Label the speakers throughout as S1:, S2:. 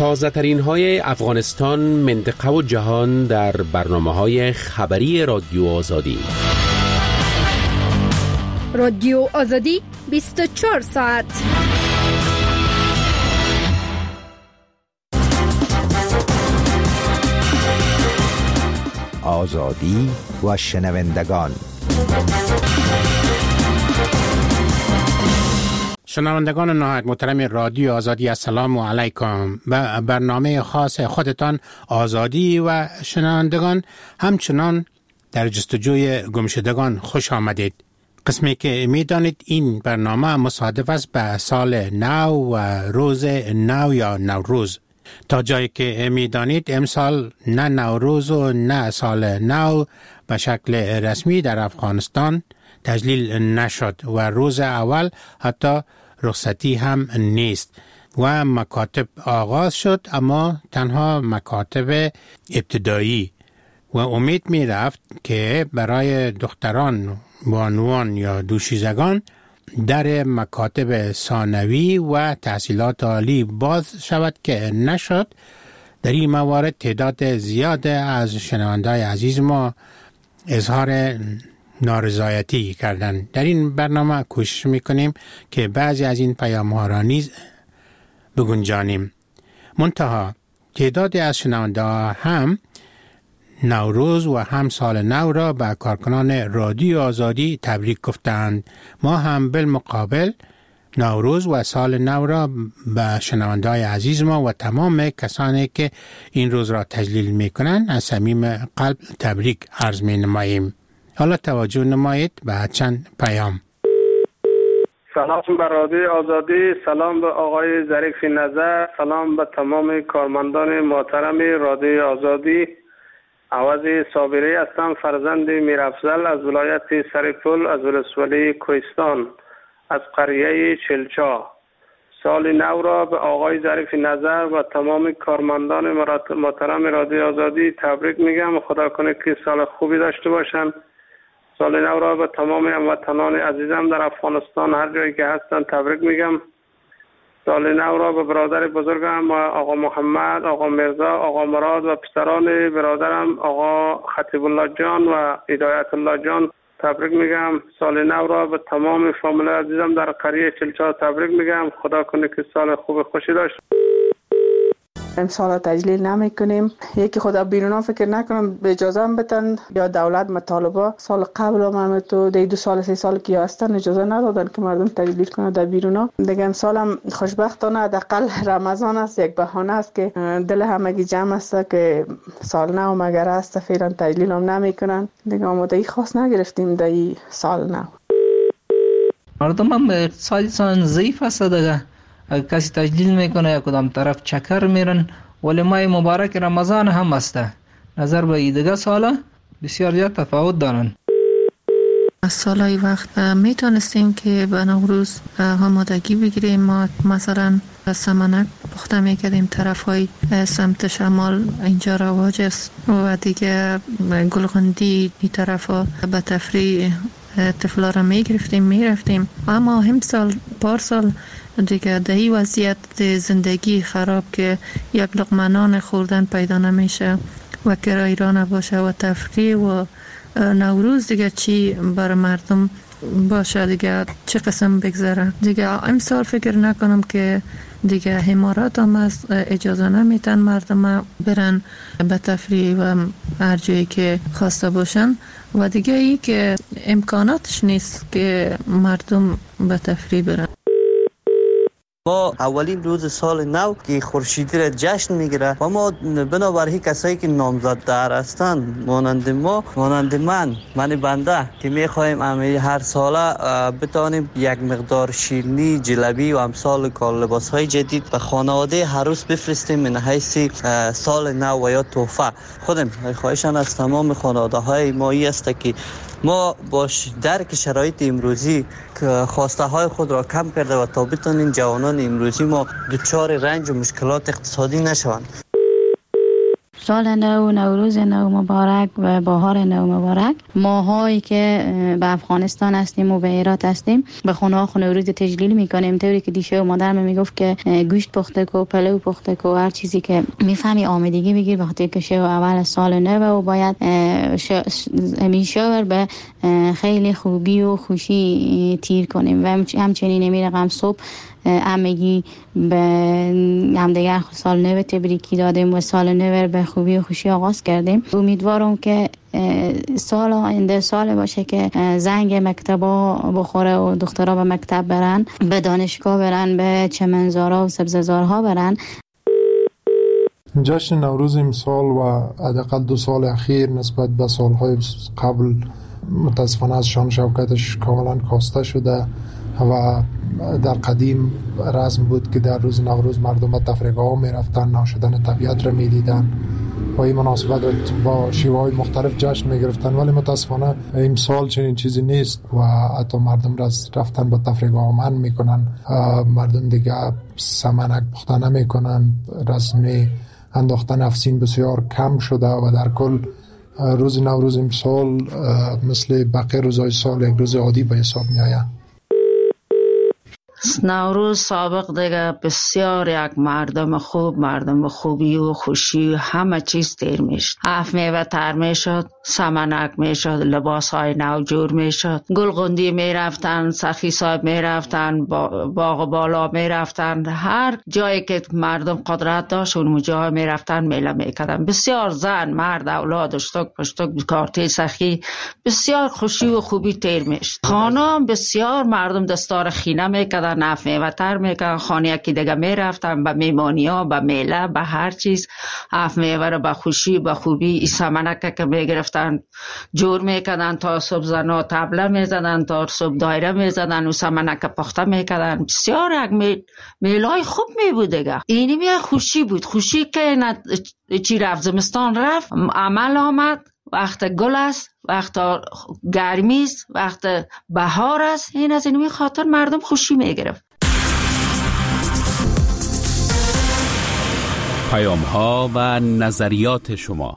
S1: تازه ترین های افغانستان، منطقه و جهان در برنامه های خبری رادیو آزادی.
S2: رادیو آزادی 24 ساعت.
S3: آزادی و شنوندگان.
S4: شنوندگان نهایت محترم رادیو آزادی، السلام علیکم. به برنامه خاص خودتان آزادی و شنوندگان همچنان در جستجوی گمشدگان خوش آمدید. قسمی که میدانید این برنامه مصادف است به سال نو و روز نو یا نوروز. تا جایی که میدانید امسال نه نوروز و نه سال نو به شکل رسمی در افغانستان تجلیل نشد و روز اول حتی رخصتی هم نیست و مکاتب آغاز شد، اما تنها مکاتب ابتدایی و امید می رفت که برای دختران، بانوان یا دوشیزگان در مکاتب ثانوی و تحصیلات عالی باز شود که نشد. در این موارد تعداد زیاد از شنونده‌های عزیز ما اظهار نارضایتی کردند. در این برنامه کوشش میکنیم که بعضی از این پیام‌ها را نیز بگنجانیم. منتها تعدادی از شنونده‌ها هم نوروز و هم سال نو را به کارکنان رادیو آزادی تبریک گفتند. ما هم بالمقابل نوروز و سال نو را به شنونده‌های عزیز ما و تمام کسانی که این روز را تجلیل میکنند از صمیم قلب تبریک عرض می‌نماییم. حالا توجه نمایید به چند پیام.
S5: سلام به رادیو آزادی، سلام به آقای ظریف نظر، سلام به تمام کارمندان محترم رادیو آزادی. عوض صابری هستم، فرزند میرافضل از ولایت سرپل از ولسوالی کوهستان از قریه چلچا. سال نو را به آقای ظریف نظر و تمام کارمندان محترم رادیو آزادی تبریک میگم. خدا کنه که سال خوبی داشته باشن. سال نو را به تمام هموطنان عزیزم در افغانستان هر جایی که هستن تبریک میگم. سال نو را به برادر بزرگم آقا محمد، آقا مرزا، آقا مراد و پسران برادرم آقا خطیب الله جان و هدایت الله جان تبریک میگم. سال نو را به تمام فامیل عزیزم در قریه چلچا تبریک میگم. خدا کنه که سال خوب خوشی داشته.
S6: امسال تجلیل نمی کنیم. یکی خدا بیرونا فکر نکنم به اجازه هم بتن یا دولت مطالبه سال قبل هم تو دو سال 3 سال که هستن اجازه ندادن که مردم تجلیل کنه در بیرونا. دیگه امسال هم خوشبختانه حداقل رمضان است، یک بهانه است که دل همگی جمع است که سال نو مگر است فعلا تجلیل هم نمی کنن. دیگه آمادگی خاص نگرفتیم در این سال نو.
S7: مردم هم اقتصادشان ضعیف است دیگه. اگر کسی تجلیل میکنه یا کدام طرف چکر میرن، ولی ماه مبارک رمضان هم است. نظر به دیگه سالا بسیار زیاد تفاوت دارن.
S8: از سالهای وقت میتونستیم که به نوروز آمادگی بگیریم. ما مثلا سمنک پخته میکردیم، طرف های سمت شمال اینجا رواج است و دیگه گلغندی این طرف ها به تفریح طفلا را میگرفتیم میرفتیم. اما هم سال پارسال دیگه دهی وضعیت زندگی خراب که یک لقمه نان خوردن پیدا نمیشه و کرایه را نباشه و تفریح و نوروز دیگه چی بر مردم باشه، دیگه چه قسم بگذره. دیگه امسال فکر نکنم که دیگه حمارات هم از اجازه نمیتن مردم برن به تفریح و هر جایی که خواسته باشن و دیگه ای که امکاناتش نیست که مردم به تفریح برن.
S9: ما اولین روز سال نو که خورشیدی را جشن میگیره و ما بنابراین کسایی که نامزددار هستند مانند ما، مانند من بنده که میخوایم هر ساله بتانیم یک مقدار شیرینی، جلبی و امثال لباس های جدید به خانواده هر روز بفرستیم من حیث سال نو و یا تحفه. خودم خواهشان از تمام خانواده های ما است که ما باش درک شرایط امروزی که خواسته های خود را کم کرده و تا بتونیم جوانان امروزی ما دچار رنج و مشکلات اقتصادی نشوند.
S10: سال نو، نوروز نو مبارک و بهار نو مبارک. ماهایی که به افغانستان هستیم و به هرات هستیم به خونه نوروز تجلیل میکنیم، طوری که دیشه و مادرم میگفت که گوشت پخته کو، پلو پخته کو، هر چیزی که میفهمی آمادگی بگیر، وقتی که شو اول سال نو و باید همیشه به خیلی خوبی و خوشی تیر کنیم. و همچنین میرقم صبح همگی به همدیگر سال نو تبریکی دادیم و سال نو به خوبی و خوشی آغاز کردیم. امیدوارم که سال آینده سال باشه که زنگ مکتبا بخوره و دخترها به مکتب برن، به دانشگاه برن، به چمنزارها و سبززارها برن.
S11: جشن نوروز امسال و حداقل 2 سال اخیر نسبت به سالهای قبل متاسفانه از شان شوکتش کاملا کاسته شده و در قدیم رسم بود که در روز نوروز مردم به تفریحگاه می رفتن، ناشدن طبیعت را می دیدن و این مناسبت با شیوه‌های مختلف جشن می گرفتن. ولی متاسفانه امسال چنین چیزی نیست و حتی مردم رفتن به تفریحگاه منع می کنن. مردم دیگه سمنک پخته نمی کنن، رسم انداختن افسین بسیار کم شده و در کل روز نوروز امسال مثل بقیه روزهای سال یک روز عادی به حساب می آید.
S12: نوروز سابق دیگه بسیار یک مردم خوب، مردم خوبی و خوشی و همه چیز تیر میشد. اف میوه تر میشد، سمنک میشد، لباس های نو جور میشد، گلغندی میرفتن، سخی صاحب میرفتن، باغ بالا میرفتن، هر جایی که مردم قدرت داشت اون جای میرفتن میله میکردن. بسیار زن، مرد، اولاد، اشتک پشتک، کارتی سخی، بسیار خوشی و خوبی تیر میشد. خانم بسیار مردم دستار خینه میکردن، نف میوه تر میکردن، خانه یکی دیگه میرفتن به میمانی ها، به میله، به هر چیز. اف میوه رو به خوشی به خوبی سمنک که میگرفتن جور میکردن تا صبح، زنا طبله میزدن تا صبح دایره میزدن و سمنک پخته میکردن. بسیار یک میلای خوب میبود دیگه. اینی می خوشی بود، خوشی که چی رفت زمستان رفت، عمل آمد، وقت گل است، وقت گرمی است، وقت بهار است. این از این خاطر مردم خوشی میگرفت.
S1: پیام‌ها و نظریات شما.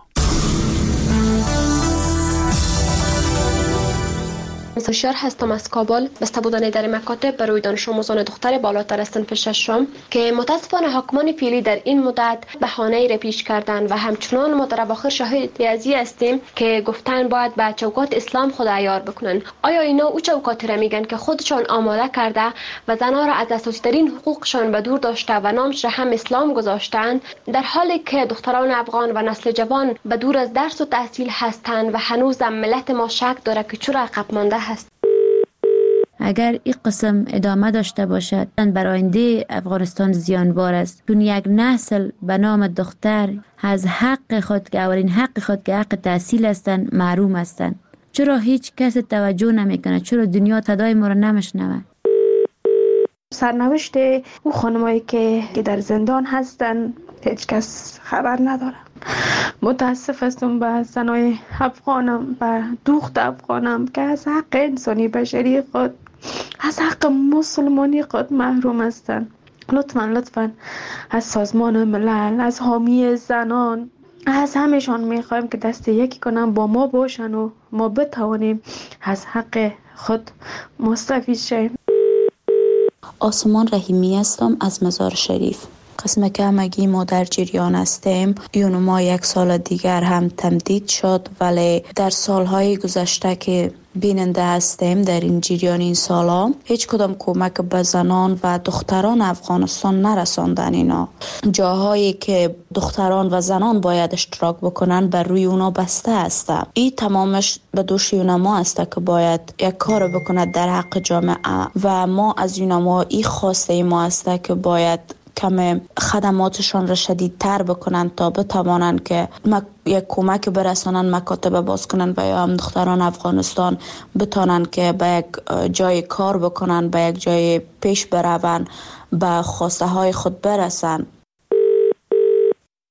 S13: هوشیار هستم از کابل. بسته بودن در مکاتب برای دانش آموزان دختر بالاتر از صنف ششم که متاسفانه حکمان فعلی در این مدت بهانه‌ای را پیش کردند و همچنان ما در اواخر شاهد ازی هستیم که گفتن باید به چوکات اسلام خود عیار بکنن. آیا اینا او چوکاتی را میگن که خودشان آماده کرده و زنها را از اساسی ترین حقوقشان به دور داشته و نامش را هم اسلام گذاشتند، در حالی که دختران افغان و نسل جوان به دور از درس و تحصیل هستند و هنوز ملت ما شک داره که چرا عقب مانده هست.
S10: اگر این قسم ادامه داشته باشد برای آینده افغانستان زیانبار است، چون یک نسل به نام دختر از حق خود که اولین حق خود که حق تحصیل هستند محروم هستند. چرا هیچ کس توجه نمیکنه؟ چرا دنیا صدای ما را نمیشنوه؟
S6: سرنوشت او خانمایی که در زندان هستن هیچ کس خبر نداره. متاسف هستم به زنای افغانم، به دختر افغانم که از حق انسانی بشری خود، از حق مسلمانی خود محروم هستند. لطفاً از سازمان ملل، از حامی زنان، از همشان میخوایم که دست یکی کنن با ما باشن و ما بتوانیم از حق خود مستفید شیم.
S14: آسمان رحیمی هستم از مزار شریف. قسم که همگی ما در جریان هستیم. یونو ما 1 سال دیگر هم تمدید شد، ولی در سالهای گذشته که بیننده هستیم در این جریان این سالا هیچ کدام کمک به زنان و دختران افغانستان نرساندن. اینا جاهایی که دختران و زنان باید اشتراک بکنن بر روی اونا بسته هسته. این تمامش به دوش یونما هسته که باید یک کار بکند در حق جامعه و ما از یونما این خواسته ما هسته که باید کم خدماتشان را شدیدتر بکنن تا بتوانند که یک کمک برسانن، مکاتب باز کنن و یا هم دختران افغانستان بتانن که به یک جای کار بکنن، به یک جای پیش برون، به خواسته های خود برسن.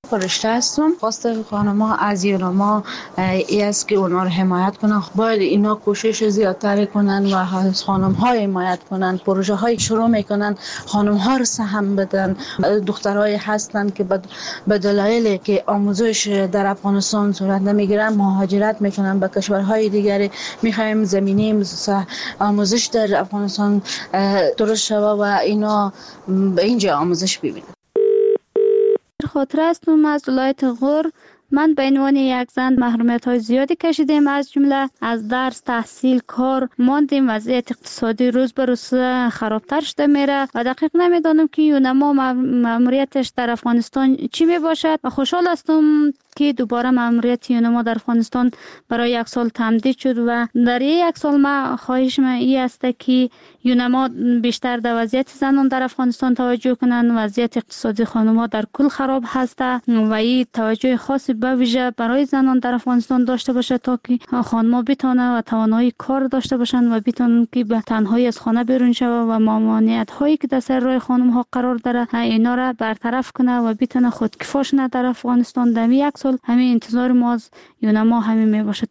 S15: فرشته هستم. خواست خانم‌ها از یونما ای است که اونها رو حمایت کنن. باید اینا کوشش زیادتر کنن و از خانم‌ها حمایت کنن. پروژه های شروع میکنن، خانم‌ها رو سهم بدن. دخترای هستن که به دلایلی که آموزش در افغانستان صورت نمیگیرن مهاجرت میکنن به کشورهای دیگری. میخوایم زمینه آموزش در افغانستان درست شود و اینا به اینجا آموزش ببینن.
S16: خاطر هستم از ولایت غور. من به عنوان یک زن محرومیت‌های زیادی کشیدیم، از جمله از درس، تحصیل، کار ماندیم. وضعیت اقتصادی روز به روز خرابتر شده میره و دقیق نمیدانم که یونما مأموریتش در افغانستان چی می باشد و خوشحال هستم که دوباره مأموریت یونما در افغانستان برای 1 سال تمدید شد و در 1 سال ما خواهش من این است که یونما بیشتر در وضعیت زنان در افغانستان توجه کنند. وضعیت اقتصادی خانم‌ها در کل خراب هست و این توجه خاصی به ویژه برای زنان در افغانستان داشته باشه تا که خانم‌ها بتونن و توانایی کار داشته باشند و بتونن که به تنهایی از خانه بیرون شوند و ممانعت‌هایی که در سر راه خانم‌ها قرار داره اینا را برطرف کنه و بتونه خودکفا شن در افغانستان. در 1 سال همین انتظار ما از یونما همین میباشد.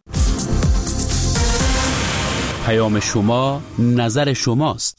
S1: پیام شما، نظر شماست.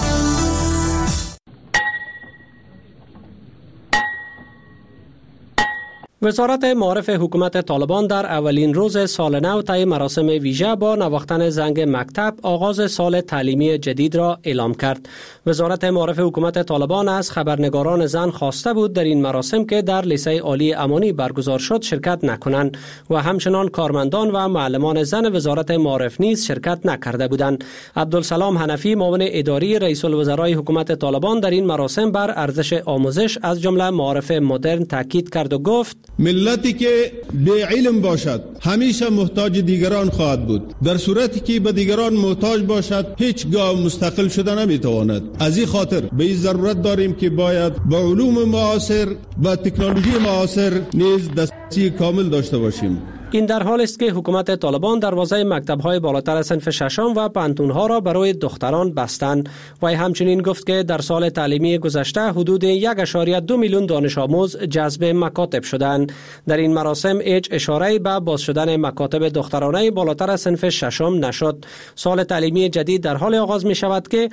S17: وزارت معارف حکومت طالبان در اولین روز سال نو طی مراسم ویژه با نواختن زنگ مکتب آغاز سال تعلیمی جدید را اعلام کرد. وزارت معارف حکومت طالبان از خبرنگاران زن خواسته بود در این مراسم که در لیسه عالی امانی برگزار شد شرکت نکنند و همچنان کارمندان و معلمان زن وزارت معارف نیز شرکت نکرده بودند. عبدالسلام حنفی معاون اداری رئیس الوزرای حکومت طالبان در این مراسم بر ارزش آموزش از جمله معارف مدرن تاکید کرد و گفت:
S18: ملتی که بی علم باشد همیشه محتاج دیگران خواهد بود. در صورتی که به دیگران محتاج باشد هیچگاه مستقل شده نمیتواند. از این خاطر به این ضرورت داریم که باید با علوم معاصر و تکنولوژی معاصر نیز دسترسی کامل داشته باشیم.
S17: این در حال است که حکومت طالبان دروازه مکتب‌های بالاتر صنف ششم و پانتون‌ها را برای دختران بستند و همچنین گفت که در سال تعلیمی گذشته حدود 1.2 میلیون دانش آموز جذب مکاتب شدند. در این مراسم هیچ اشاره‌ای به باز شدن مکاتب دخترانه بالاتر صنف ششم نشد. سال تعلیمی جدید در حال آغاز می شود که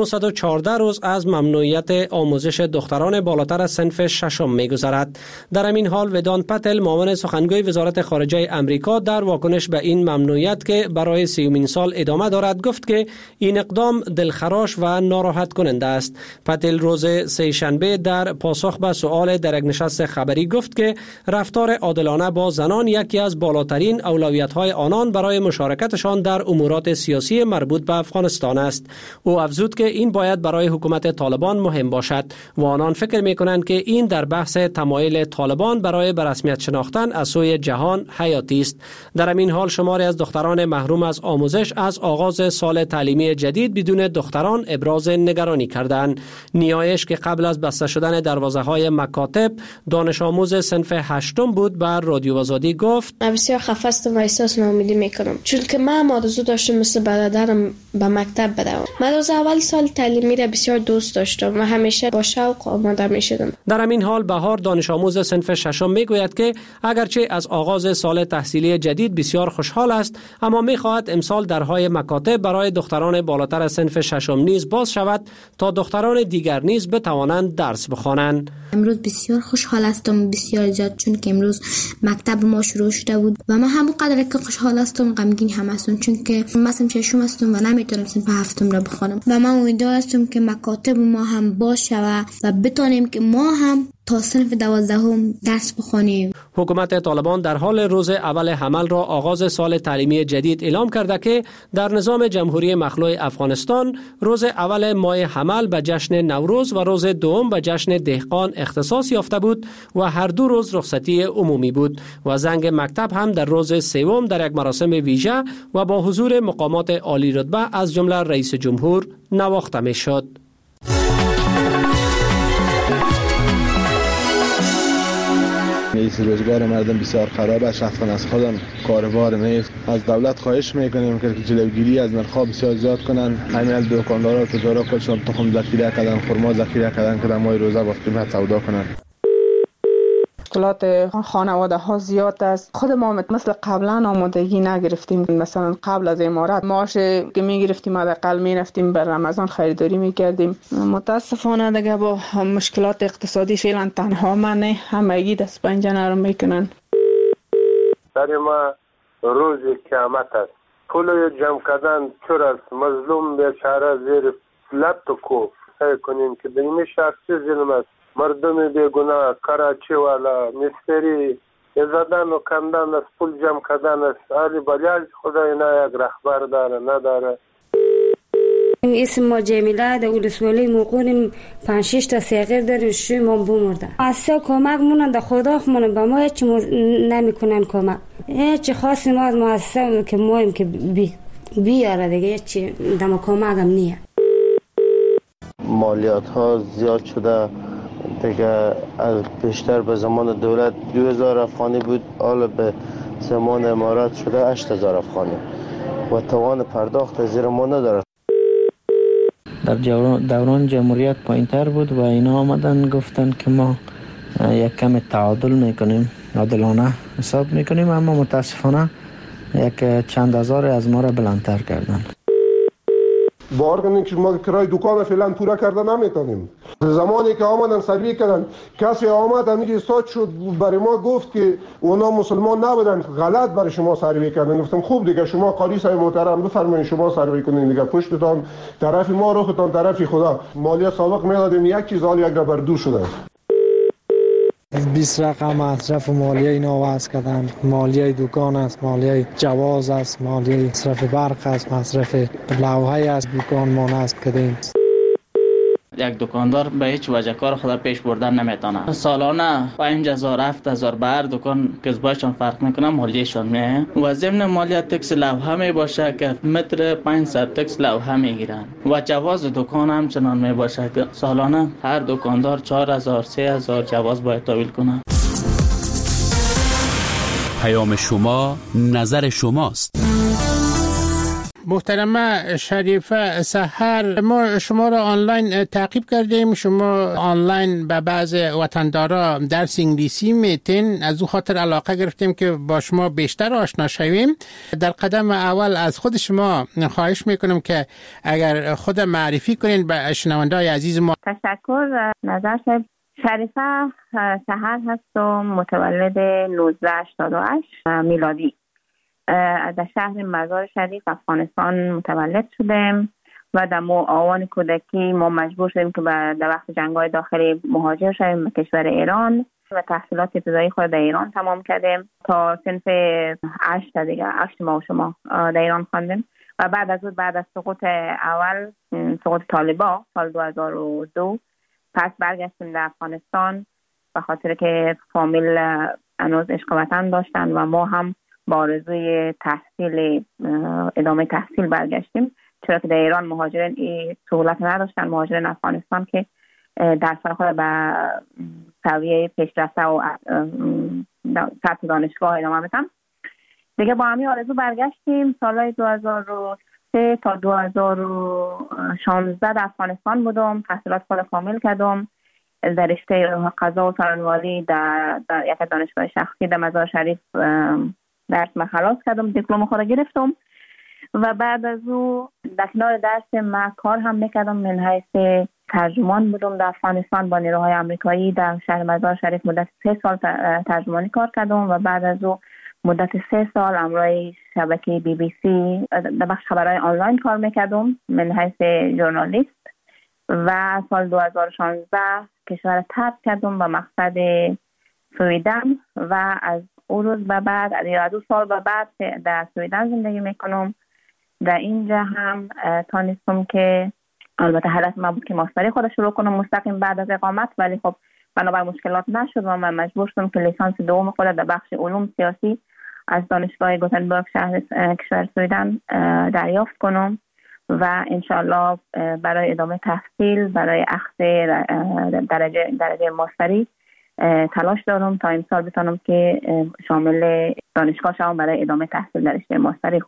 S17: 914 روز از ممنوعیت آموزش دختران بالاتر صنف ششم می گذرد. در همین حال ودان پتل معاون سخنگوی وزارت خارجه امریکا در واکنش به این ممنوعیت که برای 30مین سال ادامه دارد گفت که این اقدام دلخراش و ناراحت کننده است. پتل روز سه‌شنبه در پاسخ به سؤال در یک نشست خبری گفت که رفتار عادلانه با زنان یکی از بالاترین اولویت‌های آنان برای مشارکتشان در امورات سیاسی مربوط به افغانستان است. او افزود که این باید برای حکومت طالبان مهم باشد و آنان فکر می‌کنند که این در بحث تمایل طالبان برای به رسمیت شناختن از سوی جهان حیاتی است. در همین حال شماری از دختران محروم از آموزش از آغاز سال تعلیمی جدید بدون دختران ابراز نگرانی کردند. نیایش که قبل از بسته شدن دروازه‌های مکاتب دانش آموز صنف 8 بود بر رادیو آزادی گفت:
S19: بسیار خفه هستم و احساس ناامیدی میکنم چون که من آرزو داشتم مثل برادرم به مکتب بدوم. من از اول سال تعلیمی را بسیار دوست داشتم و همیشه با شوق آماده میشدم.
S17: در همین حال بهار دانش آموز صنف 6 میگوید که اگرچه از آغاز سال تحصیلی جدید بسیار خوشحال است اما می‌خواهد امسال درهای مکاتب برای دختران بالاتر از صنف 6 نیز باز شود تا دختران دیگر نیز بتوانند درس بخوانند.
S20: امروز بسیار خوشحال هستم، بسیار زیاد، چون که امروز مکتب ما شروع شده بود و من همونقدر که خوشحال هستم غمگین هم هستم چون که مثلا ششم هستم و نمیتونم صنف 7 را بخوانم و من امیدوار هستم که مکاتب ما هم باز شود و بتونیم که ما هم تا صنف 12 درس بخوانیم.
S17: حکومت طالبان در حال روز اول حمل را آغاز سال تعلیمی جدید اعلام کرده که در نظام جمهوری مخلوع افغانستان روز اول ماه حمل به جشن نوروز و روز دوم به جشن دهقان اختصاص یافته بود و هر دو روز رخصتی عمومی بود و زنگ مکتب هم در روز سوم در یک مراسم ویژه و با حضور مقامات عالی رتبه از جمله رئیس جمهور نواخته می شد.
S21: نیست روزگار مردم بسیار خراب است. شخصا از خودم کاروبار نیست. از دولت خواهش میکنیم که جلوگیری از نرخ‌ها بسیار زیاد کنن. همین دکاندارا و تجارا خودشون تخم ذخیره کردن، خرما ذخیره کردن که در ماه روزه با قیمت سودا کنن.
S6: مشکلات خانواده ها زیاد است. خود ما مثل قبلا آمادگی نگرفتیم. مثلا قبل از امارات معاش که میگرفتیم حداقل میرفتیم بر رمضان خریداری میکردیم. متاسفانه دیگه با مشکلات اقتصادی فعلا تنها من همگی دست پنجه نرم میکنن.
S2: در ما روز قیامت است. پول جمع کردن چور است. مظلوم بیچاره زیر لط و کوف سعی کنیم که به این شخصی ظلم است. مردم بیگناه کراچی والا مستری زدن و کندن است، پول جمع کردن است. علی بلیاج خدا اینا یک رهبر داره نداره.
S22: اسم ما جمیله در ولسوالی موقعیم 5-6 تا صغیر داریم. شوی ما بمرده اصلا کمک مونن در خدا خمونن به ما هیچ نمیکنن کمک. هیچ خاصی ما از مؤسسه که مایم که بیاره دیگه هیچ دم کمک هم نیه.
S23: مالیات ها زیاد شده دیگه. بیشتر به زمان دولت 2000 افغانی بود، حالا به زمان امارات شده 8000 افغانی و توان پرداخت زیر ما نداره.
S24: در دوران جمهوریت پایین‌تر بود و اینا آمدن گفتن که ما یک کم تعادل میکنیم، عادلانه حساب میکنیم، اما متاسفانه یک چند هزار از ما را بلندتر کردن.
S25: باور کنید که ما کرای دکان فعلا پورا کرده نمیتونیم. زمانی که آمدن سروی کردن کسی آمد همیشه استاد شد برای ما گفت که اونا مسلمان نبودن، غلط برای شما سروی کردن. گفتم خوب دیگه شما قاضی صاحب محترم بفرمایید شما سروی کنین دیگه، پشتتان طرف ما روختان طرف خدا. مالیه سابق میدادیم یک چیز حال یک بر دو شده.
S26: 20 رقم مصرف مالیه اینا وضع کردن. مالیه دکان است، مالیه جواز است، مالیه مصرف برق است، مصرف لوحه از دکان ما نصب کردیم.
S27: یک دکاندار به هیچ وجه کار خود پیش بردن نمیتونه. سالانه 5000 7000 به هر دکان کسبایشان فرق میکنه، مالیهشان میه. و ضمن مالیه تکس لوحه می باشه که متر 500 تکس لوحه میگیرن و جواز دکان هم چنان می باشه که سالانه هر دکاندار 4000 3000 جواز باید تحویل کنه.
S1: پیام شما نظر شماست.
S4: محترمه شریفه سحر، ما شما را آنلاین تعقیب کردیم. شما آنلاین به بعض وطندارا درس انگلیسی میتین، از او خاطر علاقه گرفتیم که با شما بیشتر آشنا شویم. در قدم اول از خود شما خواهش میکنم که اگر خود معرفی کنین به شنونده‌های عزیز ما.
S28: تشکر. نظر شریفه سحر هستم، متولد 1988 میلادی. در شهر مزار شریف افغانستان متولد شدم و در آوان کودکی ما مجبور شدیم که در وقت جنگ‌های داخلی مهاجر شدیم به کشور ایران و تحصیلات ابتدایی خود در ایران تمام کردیم تا صنف 8 دیگه 8 ماه شما در ایران خواندیم و بعد از سقوط اول، سقوط طالبان سال 2002 پس برگشتیم در افغانستان به خاطر که فامیل هنوز عشق وطن داشتن و ما هم با آرزوی تحصیل ادامه تحصیل برگشتیم، چرا که در ایران مهاجرین این سهولت نداشتن. مهاجرین افغانستان که درس‌های خود به سویه پیشرفته و سطح دانشگاه ادامه بدن دیگه. با همین آرزو برگشتیم. سالهای 2003 تا 2016 در افغانستان بودم، تحصیلات خود کامل کردم در رشته قضا و سرانواری در یک دانشگاه شخصی در مزار شریف. درس ما خلاص کردم، دیپلم خود گرفتم و بعد از او در کنار درس ما کار هم میکردم. من حیث ترجمان بودم در افغانستان با نیروهای آمریکایی در شهر مزار شریف. مدت 3 سال ترجمانی کار کردم و بعد از او مدت 3 سال امروی شبکه BBC در بخش خبرهای آنلاین کار میکردم من حیث ژورنالیست و سال 2016 کشور ترک کردم به مقصد سویدن و از اون روز به بعد از 2 سال به بعد در سویدن زندگی میکنم. در اینجا هم تانستم که البته حالت ما بود که ماستری خود شروع کنم مستقیم بعد از اقامت، ولی خب بنابر مشکلات نشد و من مجبور شدم که لیسانس دوم خود در بخش علوم سیاسی از دانشگاه گوتنبرگ شهر کشور سویدن دریافت کنم و انشالله برای ادامه تحصیل برای اخذ درجه ماستری تلاش دارم تا امسال بتونم که شامل دانشگاه شوم برای ادامه تحصیل در رشته ماستری خود.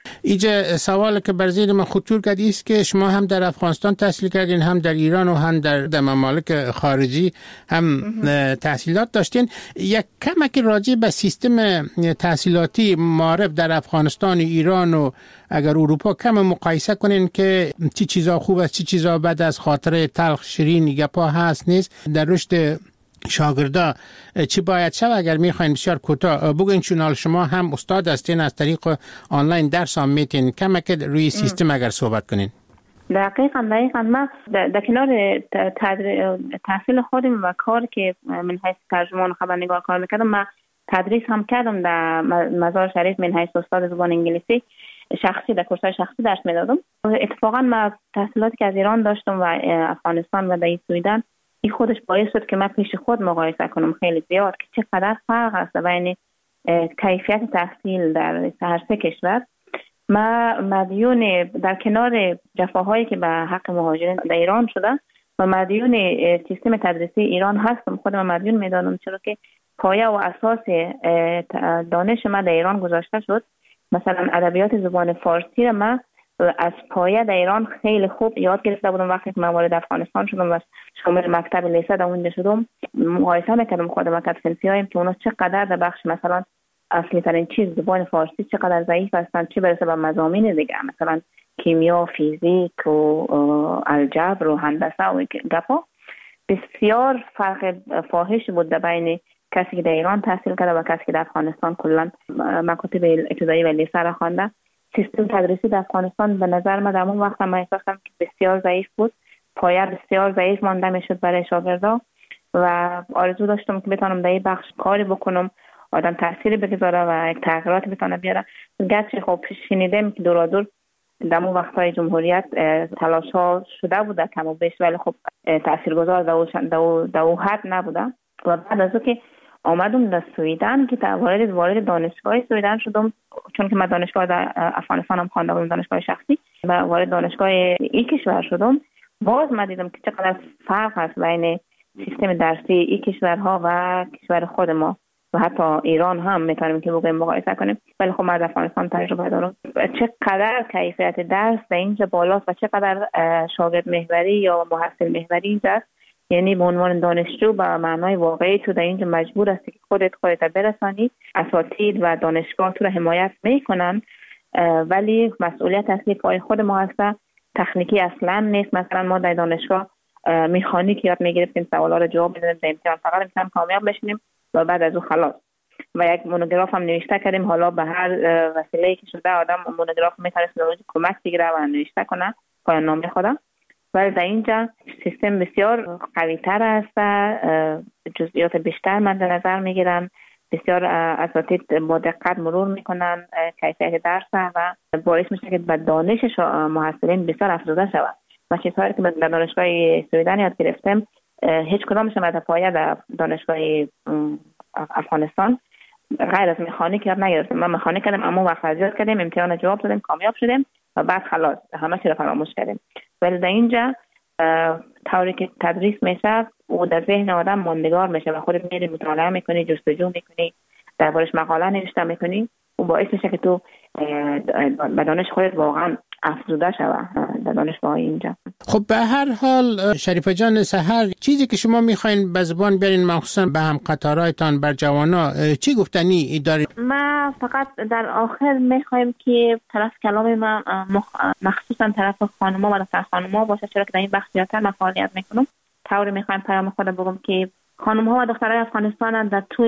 S4: اینجا سوال که بر ذهن من خطور کرد است که شما هم در افغانستان تحصیل کردین، هم در ایران و هم در ممالک خارجی هم تحصیلات داشتین. یک کمک راجع به سیستم تحصیلاتی معارف در افغانستان و ایران و اگر اروپا کم مقایسه کنین که چی چیزا خوب است، چی چیزا بد است، خاطره تلخ شیرین گپا هست نیست در رشد شاگردا چی باید شد؟ اگر میخواین بسیار کوتاه بگوین، چون شما هم استاد هستین، از طریق آنلاین درس هم میتین، کمک روی سیستم اگر صحبت کنین.
S28: دقیقاً من در کنار تحصیل خودم و کار که من حیث ترجمان خبرنگار کار میکردم، من تدریس هم کردم در مزار شریف من حیث استاد زبان انگلیسی شخصی، در کورس‌های شخصی درس میدادم. اتفاقاً من تحصیلاتی که از ایران داشتم و افغانستان و در سویدن، این خودش باعث شد که من پیش خود مقایسه کنم خیلی زیاد که چقدر فرق است بین کیفیت تحصیل در هر سه کشور. ما مدیون در کنار جفاهایی که به حق مهاجرین در ایران شده و مدیون سیستم تدریسی ایران هستم، خودم مدیون میدانم، چرا که پایه و اساس دانش من در ایران گذاشته شد. مثلا ادبیات زبان فارسی را من از پایه در ایران خیلی خوب یاد گرفته بودم. وقتی که من وارد افغانستان شدم و شامل مکتب لیسه در اونجا شدم، مقایسه میکردم خودم که صنفی‌هایم که اونا چقدر در بخش مثلا اصلی ترین چیز زبان فارسی چقدر ضعیف هستند، چه برسه به مضامین دیگه مثلا کیمیا، فیزیک و الجبر و هندسه و گپا. بسیار فرق فاحش بود بین کسی که در ایران تحصیل کرده و کسی که در افغانستان کلا مکاتب ابتدایی و لیسه را خوانده. سیستم تدریسی در افغانستان به نظر من در اون وقت من احساس کردم که بسیار ضعیف بود، پایه بسیار ضعیف مانده میشد برای شاگردا و آرزو داشتم که بتونم در این بخش کاری بکنم، آدم تأثیری بگذاره و یک تغییرات بتونه بیاره. گرچه خب شنیدم که دورادور در اون وقت‌های جمهوریت تلاش‌ها شده بوده کم و بیش، ولی خب تاثیرگذار در اون حد نبوده. و بعد از که آمدم در سویدن که وارد دانشگاه سویدن شدم، چون که من دانشگاه در افغانستان هم خوانده بودم، دانشگاه شخصی، و وارد دانشگاه این کشور شدم، باز من دیدم که چقدر فرق هست بین سیستم درسی این کشورها و کشور خود ما و حتی ایران هم میتونیم که بگویم مقایسه کنیم. ولی خب من در افغانستان تجربه دارم چقدر کیفیت درس در اینجا بالاست و چقدر شاگرد محوری یا محصل محوری اینجا، یعنی به عنوان دانشجو به معنای واقعی تو در اینجا مجبور هستی که خودت برسانی، اساتید و دانشگاه تو رو حمایت میکنن، ولی مسئولیت اصلی پای خود ما هست. تکنیکی اصلا نیست. مثلا ما در دانشگاه مکانیک یاد میگرفتیم، سوالا رو جواب میدادیم، در امتحان فقط امتحان کامیاب بشیم و بعد از اون خلاص. و یک مونوگراف هم نوشته کردیم، حالا به هر وسیله‌ای که شده آدم مونوگراف میتونه کمک بگیره و نوشته کنه پایان نامه خودم. ولی در اینجا سیستم بسیار قوی تر است، جزئیات بیشتر من در نظر میگیرن، بسیار اساتید با دقت مرور میکنن کیفیت درس و باعث میشه که به دانش محصلین بسیار افزوده شود. و چیزهایی که در دانشگاه سویدن یاد گرفتم هیچ کدامش در پایه در دانشگاه افغانستان غیر از مکانیک یاد نگرفتم. من مکانیک کردم، اما وقت یاد کردیم، امتحان جواب دادیم، کامیاب شدیم و بعد خلاص همه چی رو فراموش کردیم. ولی در اینجا طوری که تدریس میشه و در ذهن آدم ماندگار میشه و خودت میری مطالعه میکنی، جستجو میکنی، دربارش مقاله نوشته میکنی و باعث میشه که تو به دانش خودت واقعا افزوده شوه در دانشگاه اینجا.
S4: خب به هر حال شریفه جان سحر، چیزی که شما میخواین به زبان بیارین مخصوصا به هم قطارایتان بر جوانا چی گفتنی دارید؟
S28: ما فقط در آخر میخوایم که طرف کلام ما مخصوصا طرف خانوما و دختر خانوما باشه، چرا که در این بخش زیادتر من فعالیت میکنم. طوری میخوایم پیام خود بگم که خانم‌ها و دخترای افغانستان در طول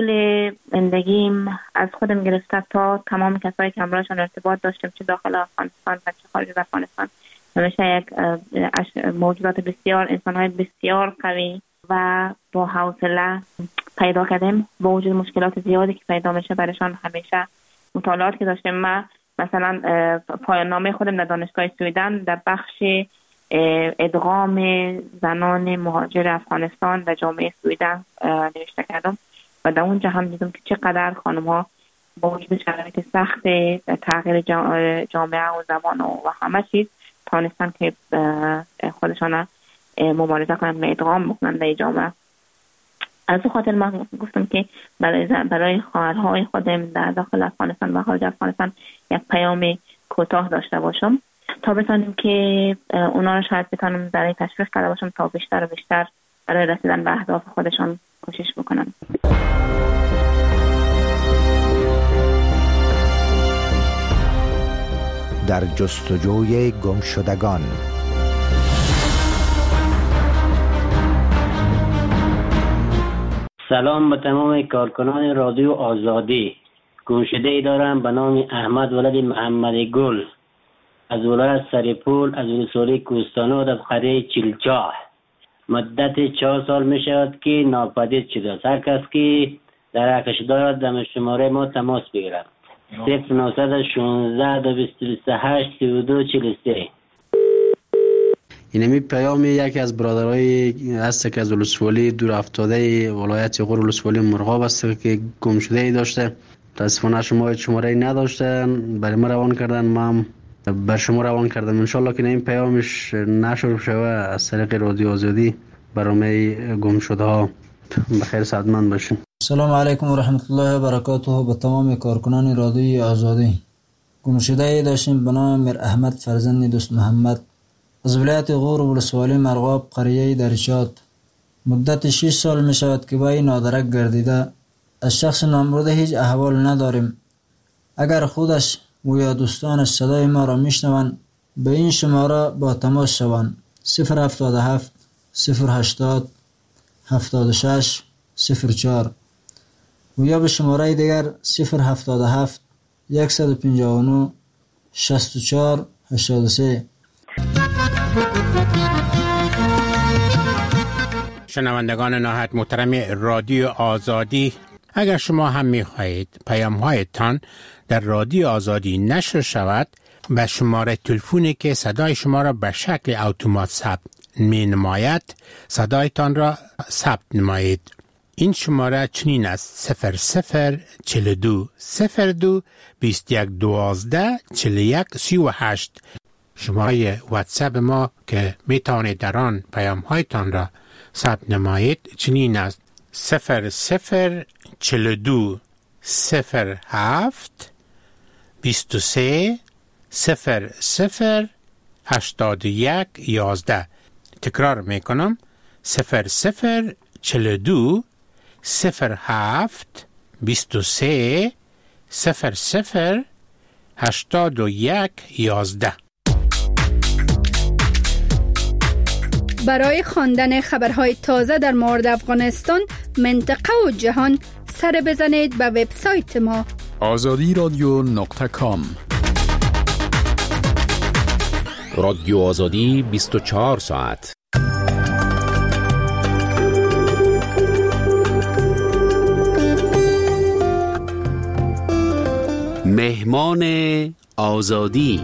S28: زندگیم از خودم گرفته تا تمام کسایی که همراهشان ارتباط داشتم، چه داخل افغانستان و چه خارج از افغانستان، همیشه یک موجودات بسیار، انسان‌های بسیار قوی و با حوصله پیدا کردیم. با وجود مشکلات زیادی که پیدا میشه برایشان همیشه مطالعات که داشتم. من مثلا پایان نامه خودم در دانشگاه سویدن در بخش ادغام زنان مهاجر افغانستان در جامعه سویدن نوشته کردم و در اونجا هم دیدم که چقدر خانم‌ها با وجود شرایط سخت تغییر جامعه و زبان و همه چیز توانستن که خودشان مبارزه کنند و ادغام بکنند در جامعه. از اون خاطر من گفتم که برای خواهرهای خودم در داخل افغانستان و خارج افغانستان یک پیام کوتاه داشته باشم تا بتونیم که اونا رو شاید بتونم برای تشویق کرده باشم تا بیشتر و بیشتر برای رسیدن به اهداف خودشان کوشش بکنن.
S3: در جستجوی گمشدگان.
S5: سلام به تمام کارکنان رادیو آزادی. گمشده ای دارم به نام احمد ولد محمد گل از ولایت سرپول از ولسوالی کوهستانات از قریه چلچاه. مدت 4 سال می شود که ناپدید شده است. هر کس که درکش دارد در شماره ما تماس بگیرد. 0916 228 3243.
S7: اینمی پیام یکی از برادرای هست که از ولسوالی دور افتاده ولایت غور ولسوالی مرغاب است که گم شده ای داشته. متاسفانه شماره نداشتن، برای ما روان کردن، ما هم بر شما روان کردم. انشالله که این پیامش نشر شوه از طریق رادیو آزادی برای گم شده ها. بخیر سعادتمند باشین.
S8: سلام علیکم و رحمت الله و برکاته. به تمام کارکنان رادیوی آزادی. گم شده ای داشتیم به نام میر احمد فرزند دوست محمد از ولایت غور ولسوالی مرغاب قریه درچات. مدت 6 سال می شود که با این نادرک گردیده. از شخص نامبرده هیچ احوال نداریم. اگر خودش و یا دوستانش صدای ما را میشنوند به این شماره با تماس شوند. 077 080 76 04 و یا به شماره دیگر 077 159 64 83.
S4: شنوندگان نهایت محترم رادیو آزادی، اگر شما هم می‌خواهید پیام‌هایتان در رادیو آزادی نشر شود، به شماره تلفنی که صدای شما را به شکل اتومات ثبت می‌نماید صدایتان را ثبت نمایید. این شماره چنین است: 0042 02 21 12 41 38. شماره واتساپ ما که میتوانید در آن پیام‌هایتان را ثبت نمایید چنین است: 0042 07 23 00 81 11. تکرار میکنم: 0042 07 23 00 81 11.
S9: برای خواندن خبرهای تازه در مورد افغانستان، منطقه و جهان سر بزنید به وبسایت ما
S11: azadi.com.
S1: رادیو آزادی 24 ساعت. مهمان آزادی.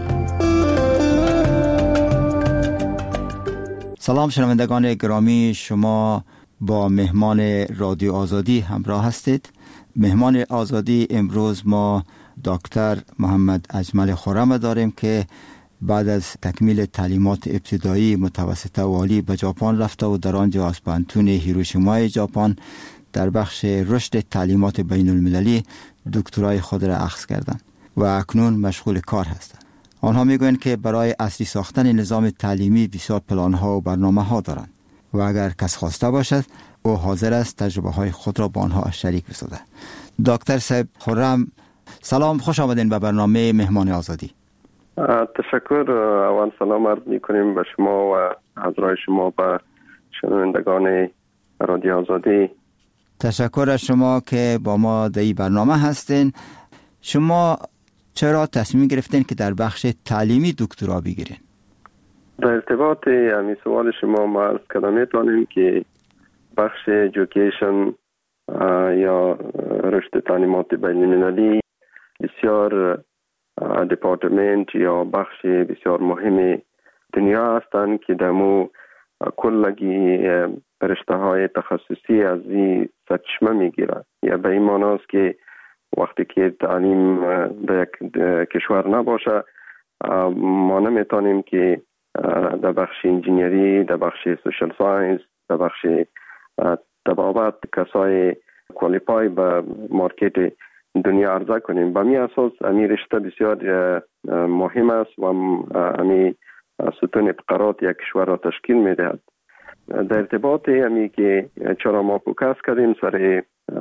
S12: سلام شنوندگان گرامی، شما با مهمان رادیو آزادی همراه هستید. مهمان آزادی امروز ما دکتر محمد اجمل خرم داریم که بعد از تکمیل تعلیمات ابتدایی، متوسطه و عالی به ژاپن رفته و در آنجا از پانتون هیروشیمای ژاپن در بخش رشد تعلیمات بین المللی دکترای خود را اخذ کردند و اکنون مشغول کار هستند. آنها میگویند که برای اصلی ساختن نظام تعلیمی بسیار پلان‌ها و برنامه‌ها دارند و اگر کس خواسته باشد او حاضر است تجربه‌های خود را با آنها شریک بسازد. دکتر صاحب خرم، سلام، خوش آمدین به برنامه مهمان آزادی.
S2: تشکر. اول سلام عرض می‌کنیم به شما و حضرات شما و شنوندگان رادیو آزادی.
S12: تشکر از شما که با ما در این برنامه هستین. شما چرا تصمیم گرفتین که در بخش تعلیمی دکترا بگیرین؟
S2: در ارتباط همین سوال شما ما عرض کردم میتونیم که بخش ایژوکیشن یا رشد تعلیمات بین المللی بسیار دپارتمنت یا بخش بسیار مهم دنیا هستند که دمو کلگی رشته های تخصصی از این سرچشمه میگیرند. یا به این معناست که وقتی که تعلیم در یک کشور نباشه ما نمیتونیم که در بخش انجینیری، در بخش سوشل ساینس، در بخش طبابت کسای کوالیفای به مارکت
S10: دنیا عرضه کنیم. به می اساس امی رشته بسیار مهم است و امی ستون فقرات یک کشور را تشکیل می دهد. در ارتباط امی که چرا ما فوکس کردیم سر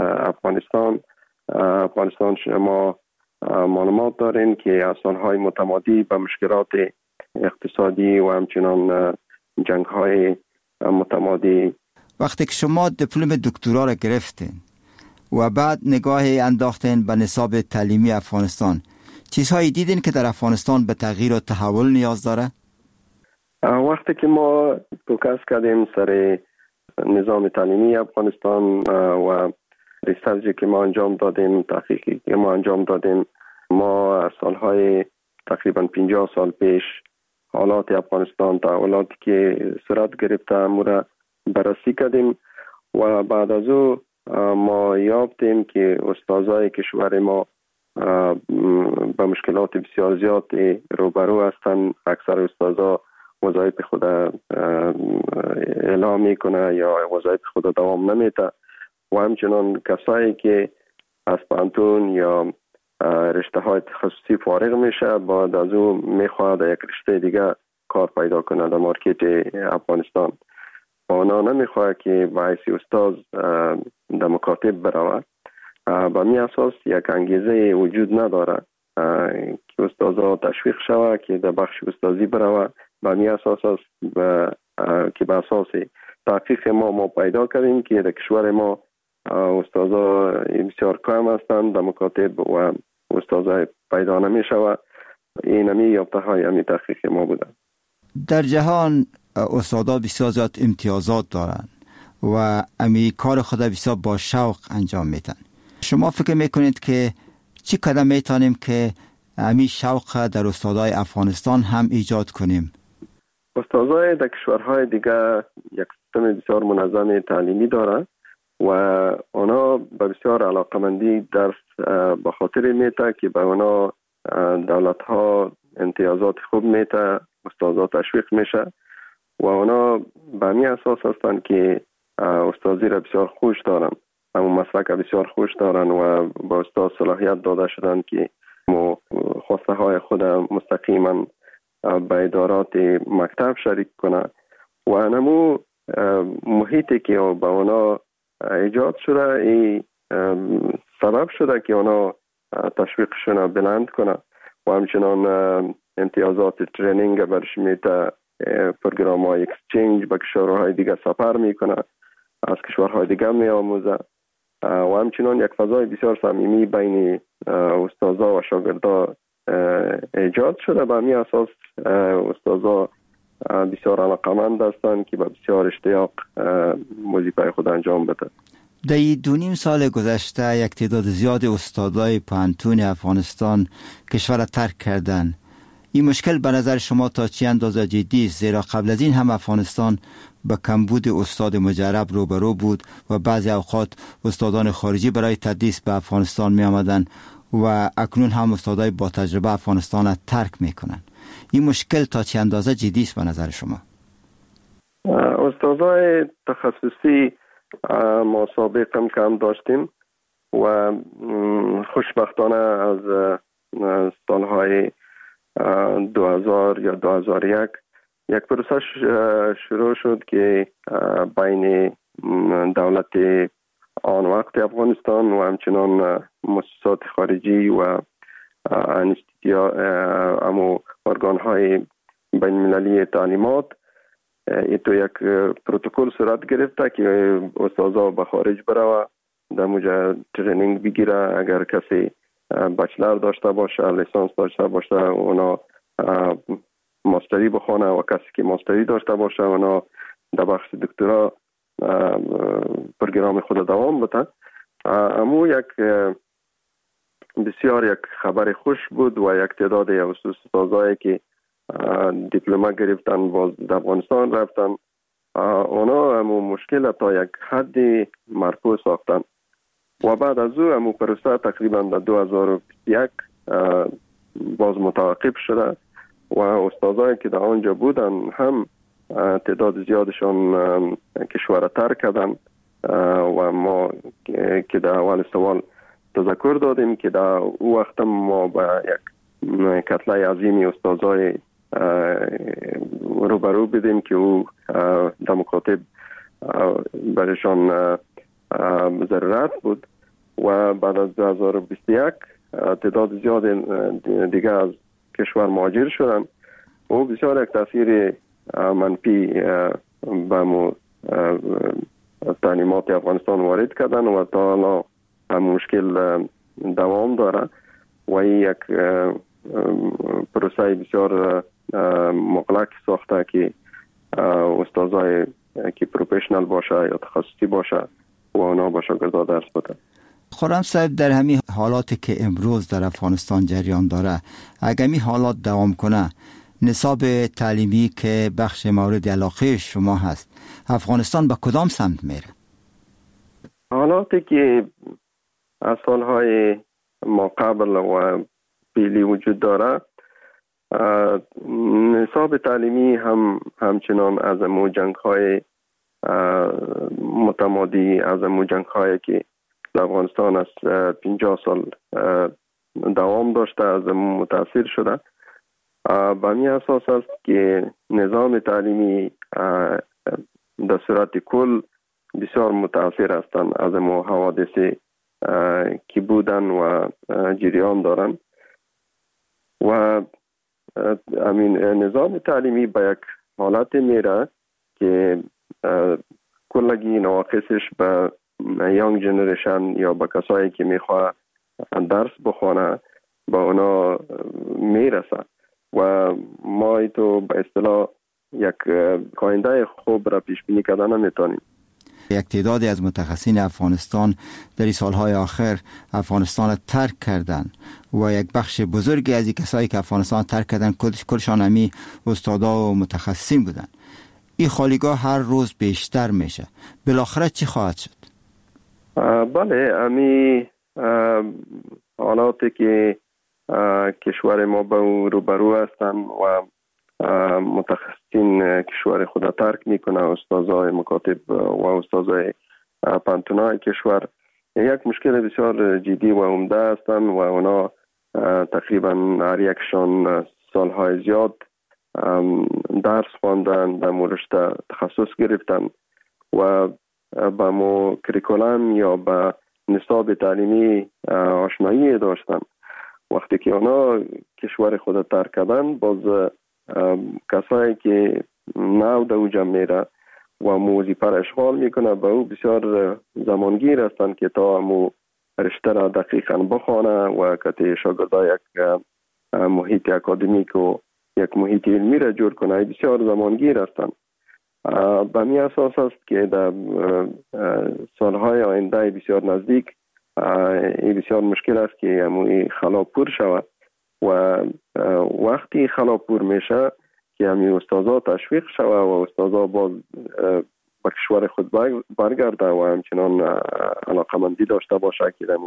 S10: افغانستان شما معلومات دارین که از سالهای متمادی به مشکلات اقتصادی و همچنان جنگ‌های متمادی.
S12: وقتی که شما دیپلم دکترا را گرفتین و بعد نگاهی انداختین به نصاب تعلیمی افغانستان، چیزهایی دیدین که در افغانستان به تغییر و تحول نیاز داره؟
S10: وقتی که ما فوکس کردیم سر نظام تعلیمی افغانستان و ریسرچی که ما انجام دادیم، تحقیقی که ما انجام دادیم، ما از سالهای تقریبا 50 سال پیش حالات افغانستان، تحولاتی که صورت گرفته امورا بررسی کردیم و بعد از او ما یافتیم که استادای کشور ما با مشکلات بسیار زیاد روبرو هستند. اکثر استادا وظایف خود اعلام میکنه یا وظایف خود دوام نمیده و همچنان کسایی که از پانتون یا رشته های تخصصی فارغ میشه بعد از او میخواد یک رشته دیگه کار پیدا کنه در مارکت افغانستان. اونا نمیخواد که به حیث استاد در مکاتب بروه. به می اساس یک انگیزه وجود نداره که استادا تشویق شوه که در بخش استازی بروه. به می اساس که به اساس تحقیق ما پیدا کردیم که در کشور ما استادا بسیار کم هستند در مکاتب و استادا پیدا نمی شوه. این همی یافته های همی تحقیق ما بوده.
S12: در جهان استادا بسیار زیاد امتیازات دارند و امی کار خود بسیار با شوق انجام میدن. شما فکر میکنید که چی قدم میتونیم که امی شوق در استادای افغانستان هم ایجاد کنیم؟
S10: استادای در کشورهای دیگه یک سیستم بسیار منظم تعلیمی داره و اونا به بسیار علاقمندی درس به خاطر میته که به اونا دولت ها امتیازات خوب میته، استادا تشویق میشه و اونا به می اساس هستند که استادی را بسیار خوش دارن، همون مسلک بسیار خوش دارن و با استاد صلاحیت داده شدن که خواسته های خود مستقیما به ادارات مکتب شریک کنه و نمو محیطی که به اونا ایجاد شده ای سبب شده که اونا تشویقشون بلند کنه و همچنان امتیازات ترینینگ برش میته، پروگرام های اکسچنج به کشورهای دیگه سفر میکنه، از کشورهای دیگه میآموزه و همچنان یک فضای بسیار صمیمی بین استادا و شاگردا ایجاد شده. به می اساس استادا بسیار علاقمند هستند که به بسیار اشتیاق وظیفه خود انجام بده.
S12: در 2.5 سال گذشته یک تعداد زیاد استادای پانتون افغانستان کشور را ترک کردند. این مشکل به نظر شما تا چه اندازه جدی است؟ زیرا قبل از این هم افغانستان با کمبود استاد مجرب روبرو بود و بعضی اوقات استادان خارجی برای تدریس به افغانستان می آمدند و اکنون هم استادای با تجربه افغانستان را ترک می کنند. این مشکل تا چه اندازه جدی است به نظر شما؟
S10: استادای تخصصی ما سابقا کم داشتیم و خوشبختانه از سالهای 2000 یا 2001 یک پروسه شروع شد که بین دولت آن وقت افغانستان و همچنان مؤسسات خارجی و امو ارگان‌های بین المللی تعلیمات تو یک پروتکل صورت گرفته که استادا به خارج بروه در موجه ترینینگ بگیره. اگر کسی بچلر داشته باشه، لیسانس داشته باشه، اونا ماستری بخونه و کسی که ماستری داشته باشه اونا در بخش دکترا پروگرام خود دوام بده. امو یک بسیار یک خبر خوش بود و یک تعداد استادایی که دیپلمه گرفتن باز در افغانستان رفتن اونا همو مشکل تا یک حد مرفوع ساختن و بعد از او همو پروسه تقریبا در 2001 باز متوقف شده و استادایی که در آنجا بودن هم تعداد زیادشان کشور ترک کردن و ما که در اول سوال تذکر دادیم که در او وقت ما با یک کتله عظیمی استادای روبرو بدیم که او در مکاتب برشان ضرورت بود و بعد از 2021 تعداد زیاد دیگه از کشور مهاجر شدن. او بسیار یک تاثیر منفی به تعلیمات افغانستان وارد کردن و تا حالا هم مشکل دوام داره و یک پروسه بسیار مغلق ساخته که استادای که پروفشنال باشه یا تخصصی باشه و اونا با شاگردا درس بده.
S12: خرم صاحب، در همین حالاتی که امروز در افغانستان جریان داره، اگر این حالات دوام کنه، نصاب تعلیمی که بخش مورد علاقه شما هست، افغانستان به کدام سمت میره؟
S10: حالاتی که از سالهای ما قبل و پیلی وجود داره، نصاب تعلیمی همچنان از امو جنگ‌های متمادی، از امو جنگ‌های که در افغانستان از 50 سال دوام داشته، از امو متاثر شده. به می اساس است که نظام تعلیمی در صورت کل بسیار متاثر هستند از امو حوادثی که بودن و جریان دارن و امین نظام تعلیمی به یک حالت میره که کلگی نواقصش به یانگ جنریشن یا به کسایی که میخواه درس بخونه با اونا میرسه و ما ایتو به اصطلاح یک آینده خوب را پیش بینی کردن نمیتونیم.
S12: یک تعدادی از متخصصین افغانستان در این سالهای آخر افغانستان را ترک کردن و یک بخش بزرگی از این کسایی که افغانستان ترک کردن کلشان همی استادا و متخصصین بودن. این خالیگاه هر روز بیشتر میشه. بالاخره چی خواهد شد؟
S10: بله، امی حالاتی که کشور ما به اون روبرو هستن و متخصصین کشور خود ترک میکنه، استادای مکاتب و استادای پانتونای کشور یک مشکل بسیار جدی و عمده هستن و اونا تقریبا هر یکشان سالهای زیاد درس خواندن، در رشته تخصص گرفتن و با مو کریکولم یا با نصاب تعلیمی آشنایی داشتن. وقتی که اونا کشور خود ترک کردن، باز کسایی که نو در اوجا میره و موظیفه را اشغال میکنه به او بسیار زمانگیر هستن که تا مو رشته را دقیقا بخوانه و که شاگردا یک محیط اکادمیک و یک محیط علمی را جور کنه بسیار زمانگیر هستن. به می اساس است که در سالهای آینده بسیار نزدیک این بسیار مشکل است که همون خلا پر شود و وقتی خلا پر میشه که همین استادا تشویق شود و استادا باز به کشور خود برگرده و همچنان علاقمندی داشته باشه که در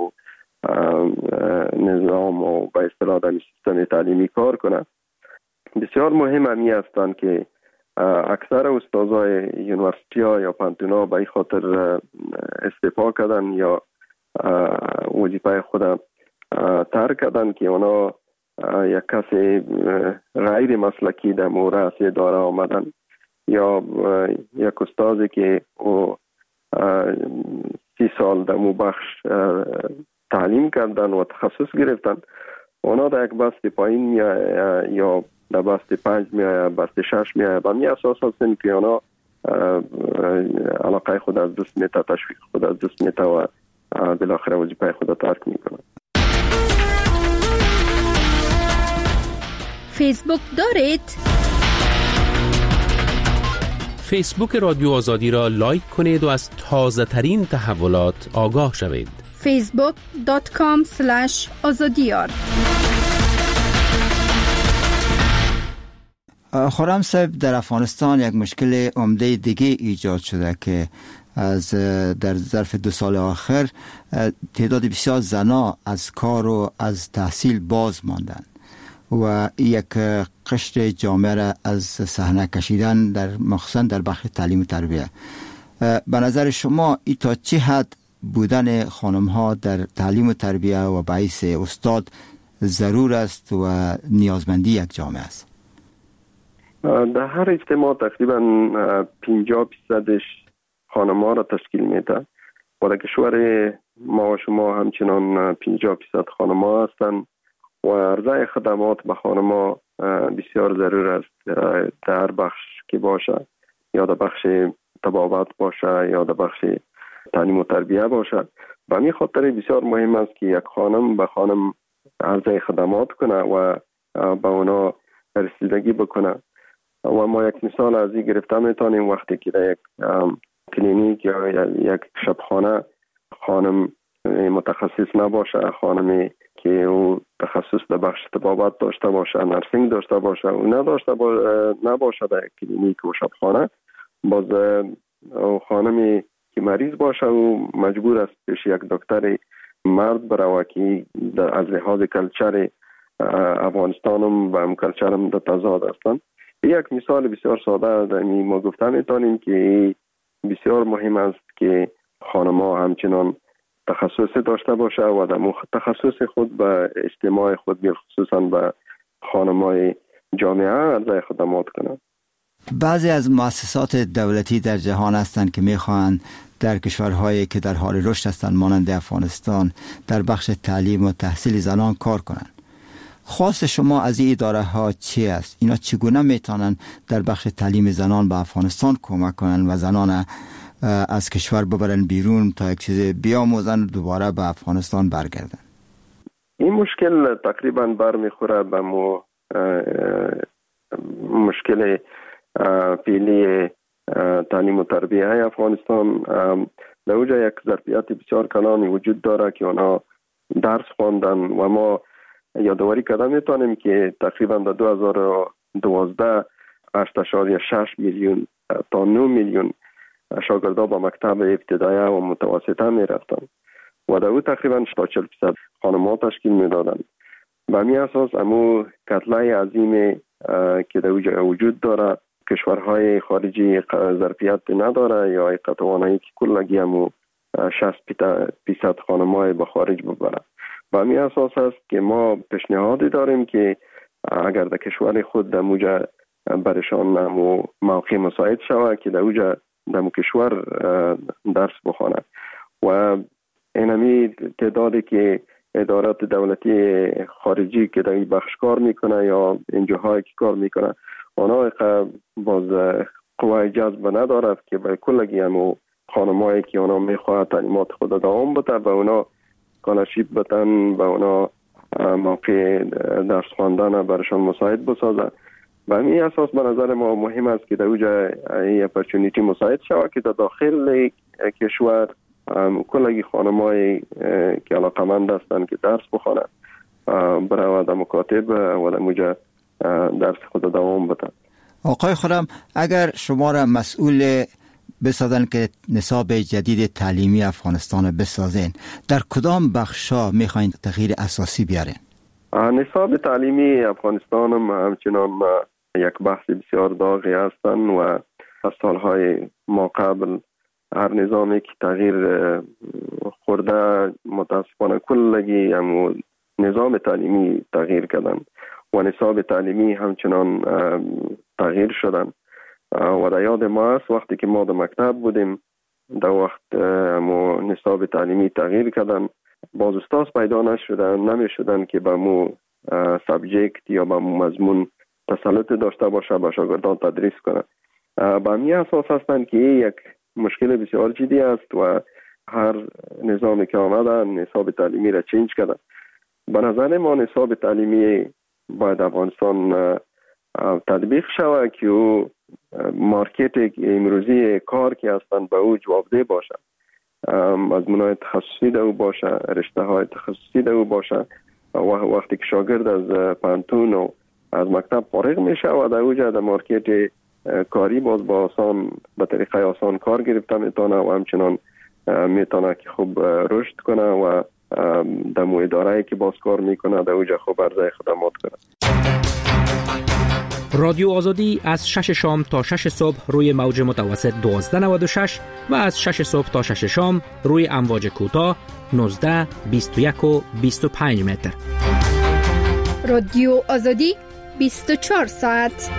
S10: نظام و به اصطلاح در سیستم تعلیمی کار کنه. بسیار مهم همی هستند که اکثر استادای یونیورسیتی ها یا پانتونا به این خاطر استعفا کردن یا وظیفه خود ترک کردن که اونا یک کسی غیر مسلکی در مورد اداره آمدن یا یک استادی که او 30 سال در مو بخش تعلیم کردن و تخصص گرفتن، اونا در یک بست پایین یا در بست 5 میایه، بست 6 میایه. به می اساس هستن که اونا علاقه خود از دست میته، تشویق خود از دست میته و بالاخره وظیفه خود ترک میکنن.
S9: فیسبوک دارید؟
S1: فیسبوک رادیو آزادی را لایک کنید و از تازه ترین تحولات آگاه شوید.
S9: facebook.com/azadiyar.
S12: خرم صاحب، در افغانستان یک مشکل عمده دیگه ایجاد شده که در ظرف 2 سال آخر تعداد بسیار زنا از کار و از تحصیل باز ماندن و یک قشر جامعه را از صحنه کشیدن، مخصوصا در بخش تعلیم و تربیه. به نظر شما ای تا چه حد بودن خانم ها در تعلیم و تربیه و باعث استاد ضرور است و نیازمندی یک جامعه است.
S10: در هر اجتماع تقریبا 50% خانم ها را تشکیل میده و در کشور ما و شما همچنان 50% خانم ها هستند و ارائه خدمات به خانم ها بسیار ضرور است، در بخش که باشه، یا در بخش طبابت باشه یا در بخش تعلیم و تربیه باشه. به همین خاطر بسیار مهم است که یک خانم به خانم عرضه خدمات کنه و به اونا رسیدگی بکنه. و ما یک مثال از این گرفته میتونیم وقتی که در یک کلینیک یا یک شبخانه خانم متخصص نباشه، خانمی که او تخصص در بخش طبابت داشته باشه، نرسینگ داشته باشه و نباشه در کلینیک و شبخانه، باز خانمی که مریض باشه و مجبور است پیش یک دکتر مرد بروه که از لحاظ کلچر افغانستان و هم کلچر هم در تضاد هستند. یک مثال بسیار ساده ما گفته میتونیم که بسیار مهم است که خانم ها همچنان تخصص داشته باشه و در تخصص خود به اجتماع خود خصوصا به خانم های جامعه عرضه خدمات کنند.
S12: بعضی از مؤسسات دولتی در جهان هستند که میخواهند در کشورهایی که در حال رشد هستند مانند افغانستان در بخش تعلیم و تحصیل زنان کار کنند. خواست شما از این اداره ها چی است؟ اینا چگونه میتونن در بخش تعلیم زنان به افغانستان کمک کنند و زنان از کشور ببرن بیرون تا یک چیز بیاموزن دوباره به افغانستان برگردن؟
S10: این مشکل تقریبا برمیخوره به مشکل فعلی تعلیم و تربیه های افغانستان. در اونجا یک ظرفیت بسیار کلانی وجود داره که اونا درس خواندن و ما یادآوری کرده میتونیم که تقریبا در 2012 8.6 میلیون تا 9 میلیون شاگردان با مکتب ابتدایی و متوسطه میرفتن و در او تقریبا 40% خانم‌ها تشکیل میدادن. به همین اساس امو کتله عظیم که در اونجا وجود داره، کشورهای خارجی ظرفیت نداره یا توانایی که کلگی امو 60% خانم‌های به خارج ببره. به همین اساس است که ما پیشنهادی داریم که اگر در کشور خود در موجه برشان موقع مساعد شود که در اوجه در کشور درس بخوانه و اینمی تعدادی که ادارات دولتی خارجی که در این بخش کار میکنه یا این جاهایی که کار میکنه اونا باز قوای جذب ندارد که به کلگی همو خانمایی که اونا میخواهد تعلیمات خود دوام بده و اونا کالاشیپ بتن و اونا موقع درس خواندن برشان مساعد بسازن. و همین اساس به نظر ما مهم است که در اوجه این اپورتونیتی مساعد شود که در داخل کشور کلگی خانمایی که علاقمند هستند که درس بخوانند برای در مکاتب و در موجه درس خود دوام بده.
S12: آقای خرم، اگر شما را مسئول بسازن که نصاب جدید تعلیمی افغانستان بسازین، در کدام بخشا میخواین تغییر اساسی بیارین؟
S10: نصاب تعلیمی افغانستان همچنان یک بحث بسیار داغی هستند و از سالهای ما قبل هر نظامی که تغییر خورده متاسفانه کلگی هم نظام تعلیمی تغییر کردن و نصاب تعلیمی همچنان تغییر شدن. و در یاد ما است وقتی که ما در مکتب بودیم در وقت نصاب تعلیمی تغییر کردن، باز استاد پیدا نمی شدن که به مو سابجکت یا به مو مضمون تسلط داشته باشه به شاگردان تدریس کنه. به همین اساس هستند که یک مشکل بسیار جدی است و هر نظامی که آمده نصاب تعلیمی را چینج کرده. به نظر ما نصاب تعلیمی باید افغانستان تطبیق شود که او مارکت امروزی کار که هستند به او جوابده باشه، مضمون‌های تخصصی ده او باشه، رشته‌های تخصصی ده او باشه. وقتی که شاگرد از پانتون و از مکتب فارغ میشه و در اوجه در مارکت کاری باز با آسان به طریقه آسان کار گرفته میتونه و همچنان میتونه که خوب رشد کنه و در اداره‌ای که باز کار میکنه در اوجه خوب عرضه خدمات کنه.
S11: رادیو آزادی از 6 شام تا 6 صبح روی موج متوسط 1296 و از 6 صبح تا 6 شام روی امواج کوتاه 19 21 و 25 متر.
S9: رادیو آزادی 24 ساعت.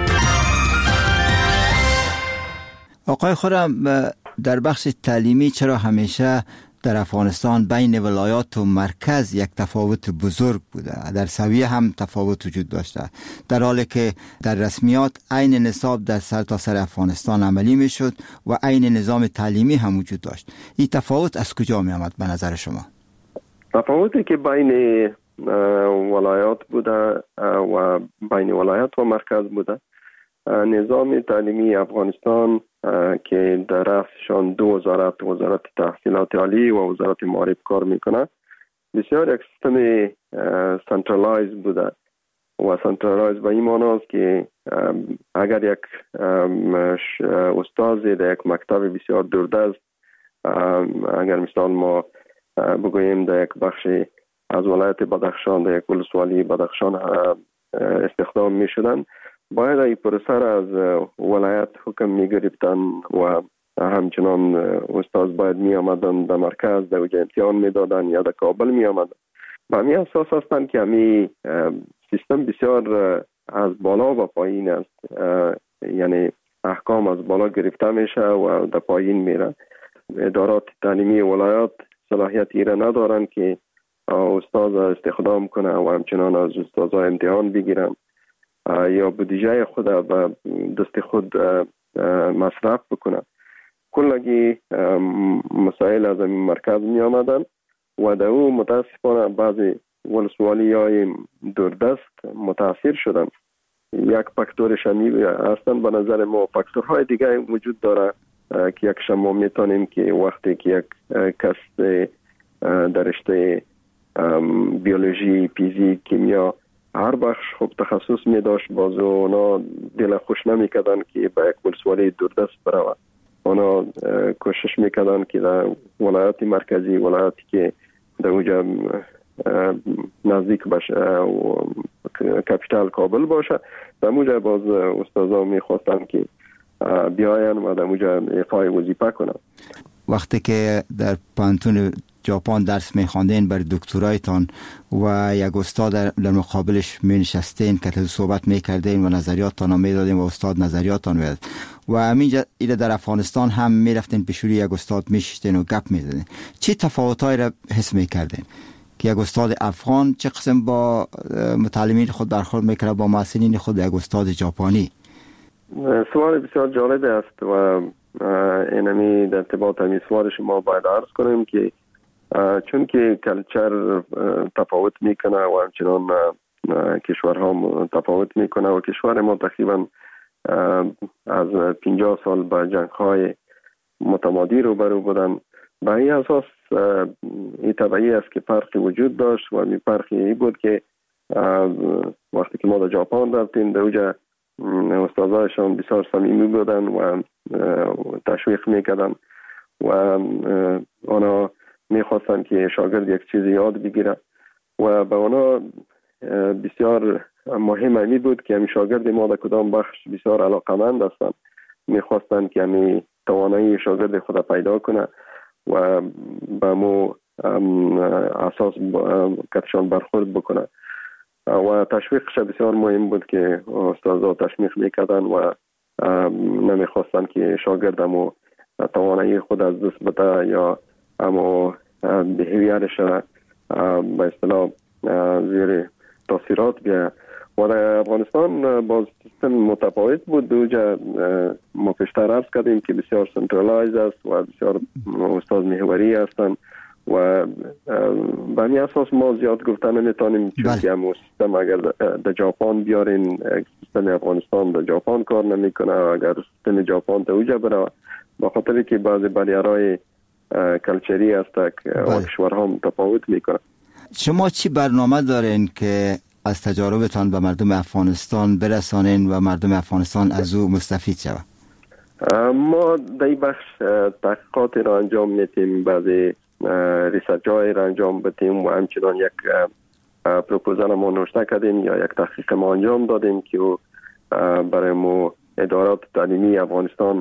S12: آقای خرم، در بخش تعلیمی چرا همیشه در افغانستان بین ولایات و مرکز یک تفاوت بزرگ بوده؟ در سویه هم تفاوت وجود داشته، در حالی که در رسمیات عین نصاب در سرتاسر افغانستان عملی می شد و عین نظام تعلیمی هم وجود داشت. این تفاوت از کجا می آمد به نظر شما؟
S10: تفاوتی که بین ولایات بوده و بین ولایات و مرکز بوده، نظام تعلیمی افغانستان که در رأسشان دو وزارت تحصیلات عالی و وزارت معارف کار میکنه، بسیار یک سیستم سنترالایز بوده و سنترالایز به این معنی است که اگر یک استاد در یک مکتب بسیار دوردست، اگر مثال ما بگوییم در یک بخش از ولایت بدخشان، در یک ولسوالی بدخشان استخدام می شدن، باید این پروسه از ولایت حکم می گرفتن و همچنان استاد باید می آمدن در مرکز، در وجه امتحان می دادن یا در کابل می آمدن. به همین اساس هستند که همین سیستم بسیار از بالا و پایین است، یعنی احکام از بالا گرفته میشه و در پایین میره. ادارات تعلیمی ولایات صلاحیت ایره ندارن که استاد استخدام کنه و همچنان از استادان امتحان بگیرن یا بودجه خود به دست خود مصرف بکنه. کلگی مسائل از این مرکز می آمدن و در او متاسفانه بعضی ولسوالی های دوردست متاثر شدن. یک فاکتورش هستن به نظر ما. فاکتورهای دیگه وجود داره که یک شما میتونیم که وقتی که یک کس در رشته بیولوژی، فیزیک، کیمیا هر بخش خوب تخصص می داشت، باز اونا دل خوش نمی کردن که به یک ولسوالی دوردست برود. اونا کوشش می کردن که در ولایات مرکزی، ولایاتی که در اوجا نزدیک باشه و کپیتال کابل باشه، در اوجا باز استادا می خواستن که بیاین و در اوجا ایفای وظیفه کنن.
S12: وقتی که در پانتون ژاپن درس می‌خواندین برای دکترایتان و یک استاد در مقابلش می‌نشستین که صحبت می‌کردین و نظریاتتان می‌دادین و استاد نظریاتتان می‌داد و همینجا در افغانستان هم می‌رفتین پیش روی یک استاد می‌شستین و گپ می‌زدین، چه تفاوتایی را حس می‌کردین که یک استاد افغان چه قسم با متعلمین خود برخورد می‌کرد با محصلین خود یک استاد ژاپنی؟
S10: سوال بسیار جالب است و اینمی در ارتباط همین سوال شما باید عرض کنیم که چون که کلچر تفاوت میکنه و همچنان کشورها تفاوت میکنه و کشور ما تقریبا از 50 سال به جنگ‌های متمادی روبرو بودن. به این اساس این طبیعی است که فرقی وجود داشت و این فرقی این بود که وقتی که ما در ژاپن رفتیم در اوجا استادایشان بسیار صمیمی بودن و تشویق میکردن و آنها میخواستن که شاگرد یک چیز یاد بگیره و به اونا بسیار مهم این بود که همین شاگرد ما در کدام بخش بسیار علاقمند هستن، میخواستن که همین توانایی شاگرد خود پیدا کنه و به مو اساس کتشان برخورد بکنه و تشویقش بسیار مهم بود که استادا تشویق میکردن و نمیخواستن که شاگرد همو توانایی خود از دست بده یا همو بیهیویرش به اصطلاح زیر تاثیرات بیا. و در افغانستان باز سیستم متفاوت بود. دوجا ما پیشتر عرض کردیم که بسیار سنترالایز است و بسیار استاد محوری هستند و به این اساس ما زیاد گفتن نمیتونیم، چون که هم سیستم اگر در ژاپن بیارین سیستم افغانستان در ژاپن کار نمیکنه، اگر سیستم ژاپن در اوجا بره به خاطر که بعضی باریرهای کلچری است که کشورها متفاوت میکنه.
S12: شما چی برنامه دارین که از تجاربتان به مردم افغانستان برسانین و مردم افغانستان از او مستفید شود؟
S10: ما در این بخش تحقیقات را انجام میتیم، بعضی ریسرچ های را انجام بدیم و همچنان یک پروپوزال ما نوشته کردیم یا یک تحقیق ما انجام دادیم که برای ما ادارات تعلیمی افغانستان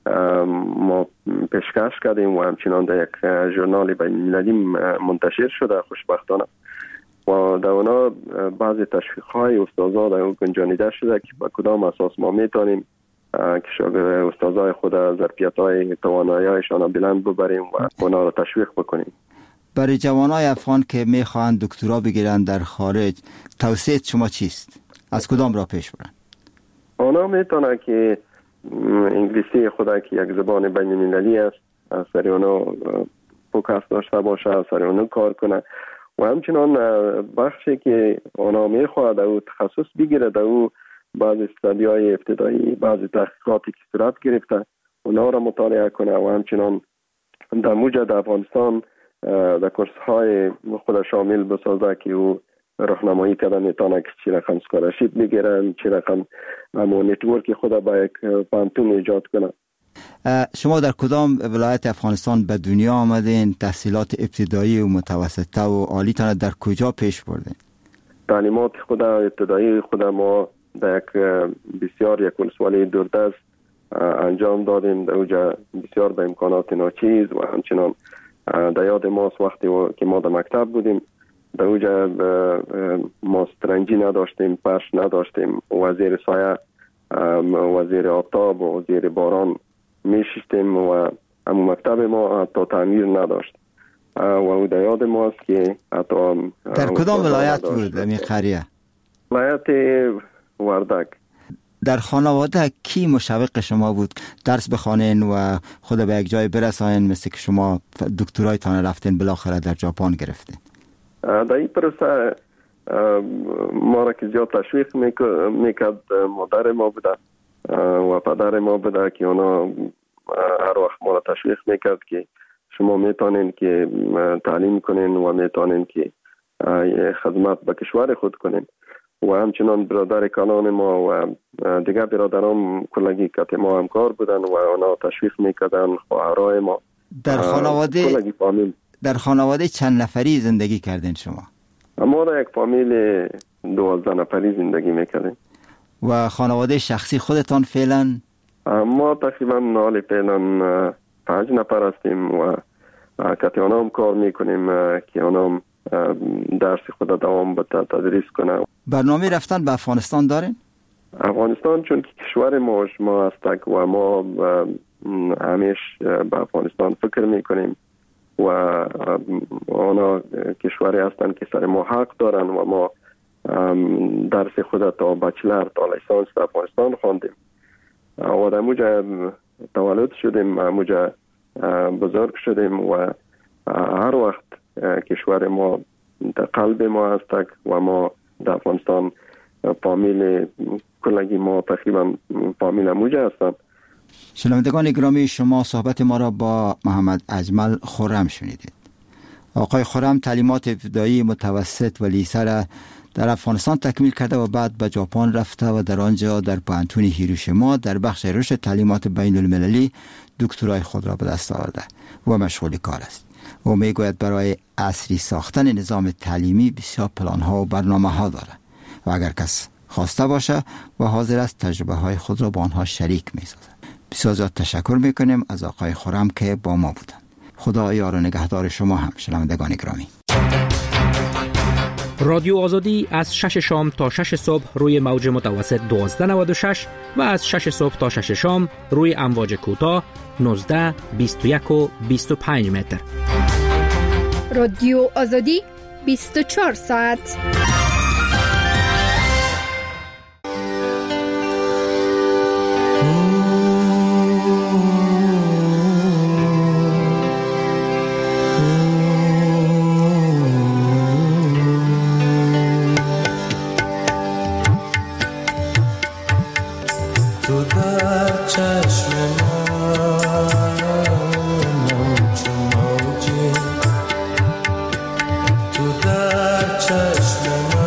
S10: ما پیشکش کردیم و همچنان در یک ژورنال بین‌المللی منتشر شده خوشبختانه و در اونا بعضی تشویق‌های استادا در اون گنجانیده شده که با کدام اساس ما میتونیم که شاگرد استادای خود ظرفیت‌های توانایی‌هایشان بلند ببریم و اونا را تشویق بکنیم.
S12: برای جوانای افغان که میخواهند دکترا بگیرن در خارج توصیه شما چیست؟ از کدام را پیش برن؟
S10: اونا میتونه که انگلیسی خدا که یک زبان بین‌المللی است سر اونا فوکس داشته باشه، سر اونا کار کنه و همچنان بخشی که اونا میخواد او تخصص بگیره در او بعضی استادیای ابتدایی بعضی تحقیقاتی که صورت گرفته اونا را مطالعه کنه و همچنان در موجد افغانستان در کورس های خود شامل بسازه که او راهنمایی کرده میتونه که چی رقم سکالرشیپ بگیرن، چی رقم نتورک خود با یک پانتون ایجاد کنه.
S12: شما در کدام ولایت افغانستان به دنیا آمدین؟ تحصیلات ابتدایی و متوسطه و عالیتان در کجا پیش بردین؟
S10: تعلیمات خود ابتدایی خود ما در یک بسیار یک ولسوالی دوردست انجام دادیم. در اوجا بسیار به امکانات ناچیز و همچنان در یاد ماست وقتی که ما در مکتب بودیم در اوجا ما سترنجی نداشتیم، پرش نداشتیم و زیر سایه و زیر آفتاب و زیر باران میشستیم و اما مکتب ما حتی تعمیر نداشت و او در یاد ماست که حتی
S12: در کدام ولایت بود امی قریه؟
S10: ولایت وردک.
S12: در خانواده کی مشوق شما بود درس بخوانین و خود به یک جای برسانین مثل که شما دکترایتان رفتین بالاخره در ژاپن گرفتین؟
S10: در این پروسه ما را که زیاد تشویق میکرد مادر ما بوده و پدر ما بوده که اونا هر وقت ما را تشویق میکرد که شما میتونین که تعلیم کنین و میتونین که خدمت به کشور خود کنین و همچنان برادر کلان ما و دیگر برادران کلگی که ما همکار بودن و اونا تشویق میکردن خواهرای ما.
S12: در خانواده چند نفری زندگی کردین شما؟
S10: ما در یک فامیل 12 نفری زندگی میکردیم.
S12: و خانواده شخصی خودتان فعلا؟
S10: ما تقریبا حال فعلا 5 نفر هستیم و که اونا هم کار میکنیم که اونا هم درس خود دوام به تدریس کنه.
S12: برنامه رفتن به افغانستان دارین؟
S10: افغانستان چون که کشور ما هست و ما همیش به افغانستان فکر میکنیم و اونا کشوری هستن که سر ما حق دارن و ما درس خود تا بچلر تا لیسانس در افغانستان خواندیم و در موجه تولد شدیم، موجه بزرگ شدیم و هر وقت کشور ما در قلب ما هست و ما در افغانستان فامیل کلگی ما تقریبا فامیل موجه هستن.
S12: شنوندگان گرامی، شما صحبت ما را با محمد اجمل خرم شنیدید. آقای خرم تعلیمات ابتدایی، متوسط و لیسه را در افغانستان تکمیل کرده و بعد به ژاپن رفته و در آنجا در پانتون هیروشیما در بخش رشد تعلیمات بین المللی دکترای خود را به دست آورده و مشغول کار است. او میگوید برای عصری ساختن نظام تعلیمی بسیار پلان‌ها و برنامه‌ها دارد و اگر کس خواسته باشه و حاضر است تجربه های خود را با آنها شریک می‌سازد. بسیار زیاد تشکر میکنیم از آقای خرم که با ما بودن. خدا یار و نگهدار شما هم شنوندگان گرامی.
S11: رادیو آزادی از 6 شام تا 6 صبح روی موج متوسط 1296 و از 6 صبح تا 6 شام روی امواج کوتاه 19 21 و 25 متر.
S9: رادیو آزادی 24 ساعت.
S13: چشم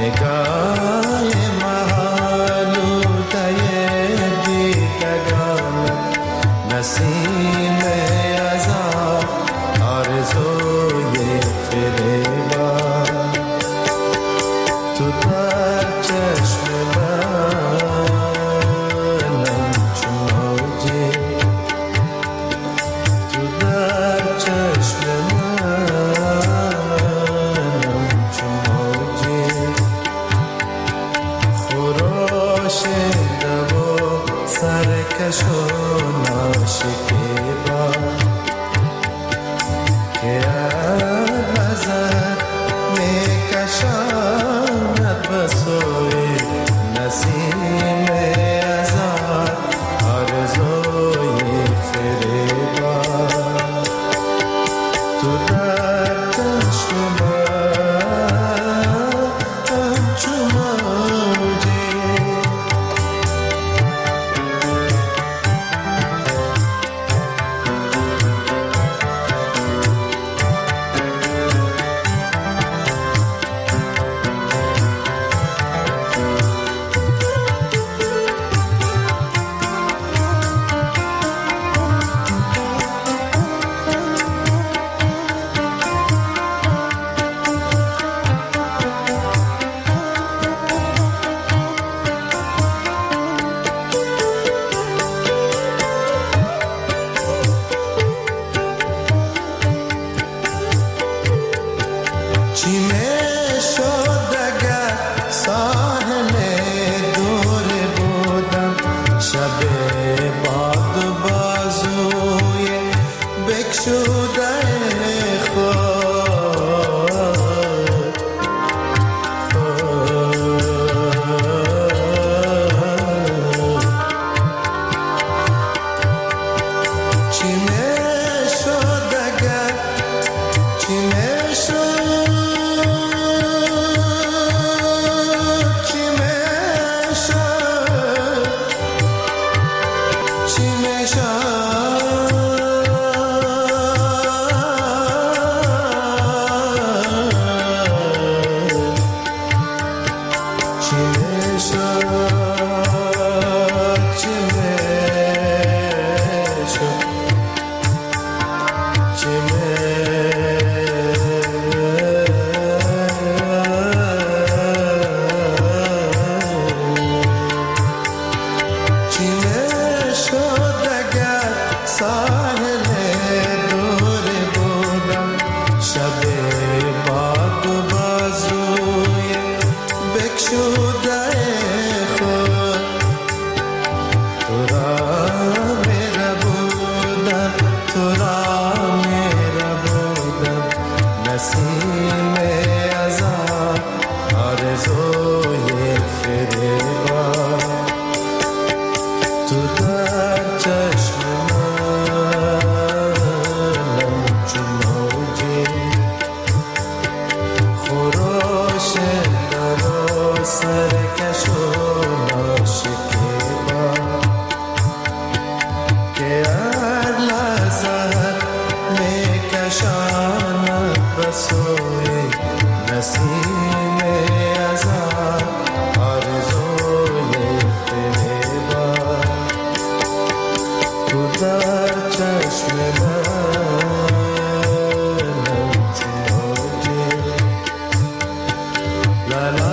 S13: La la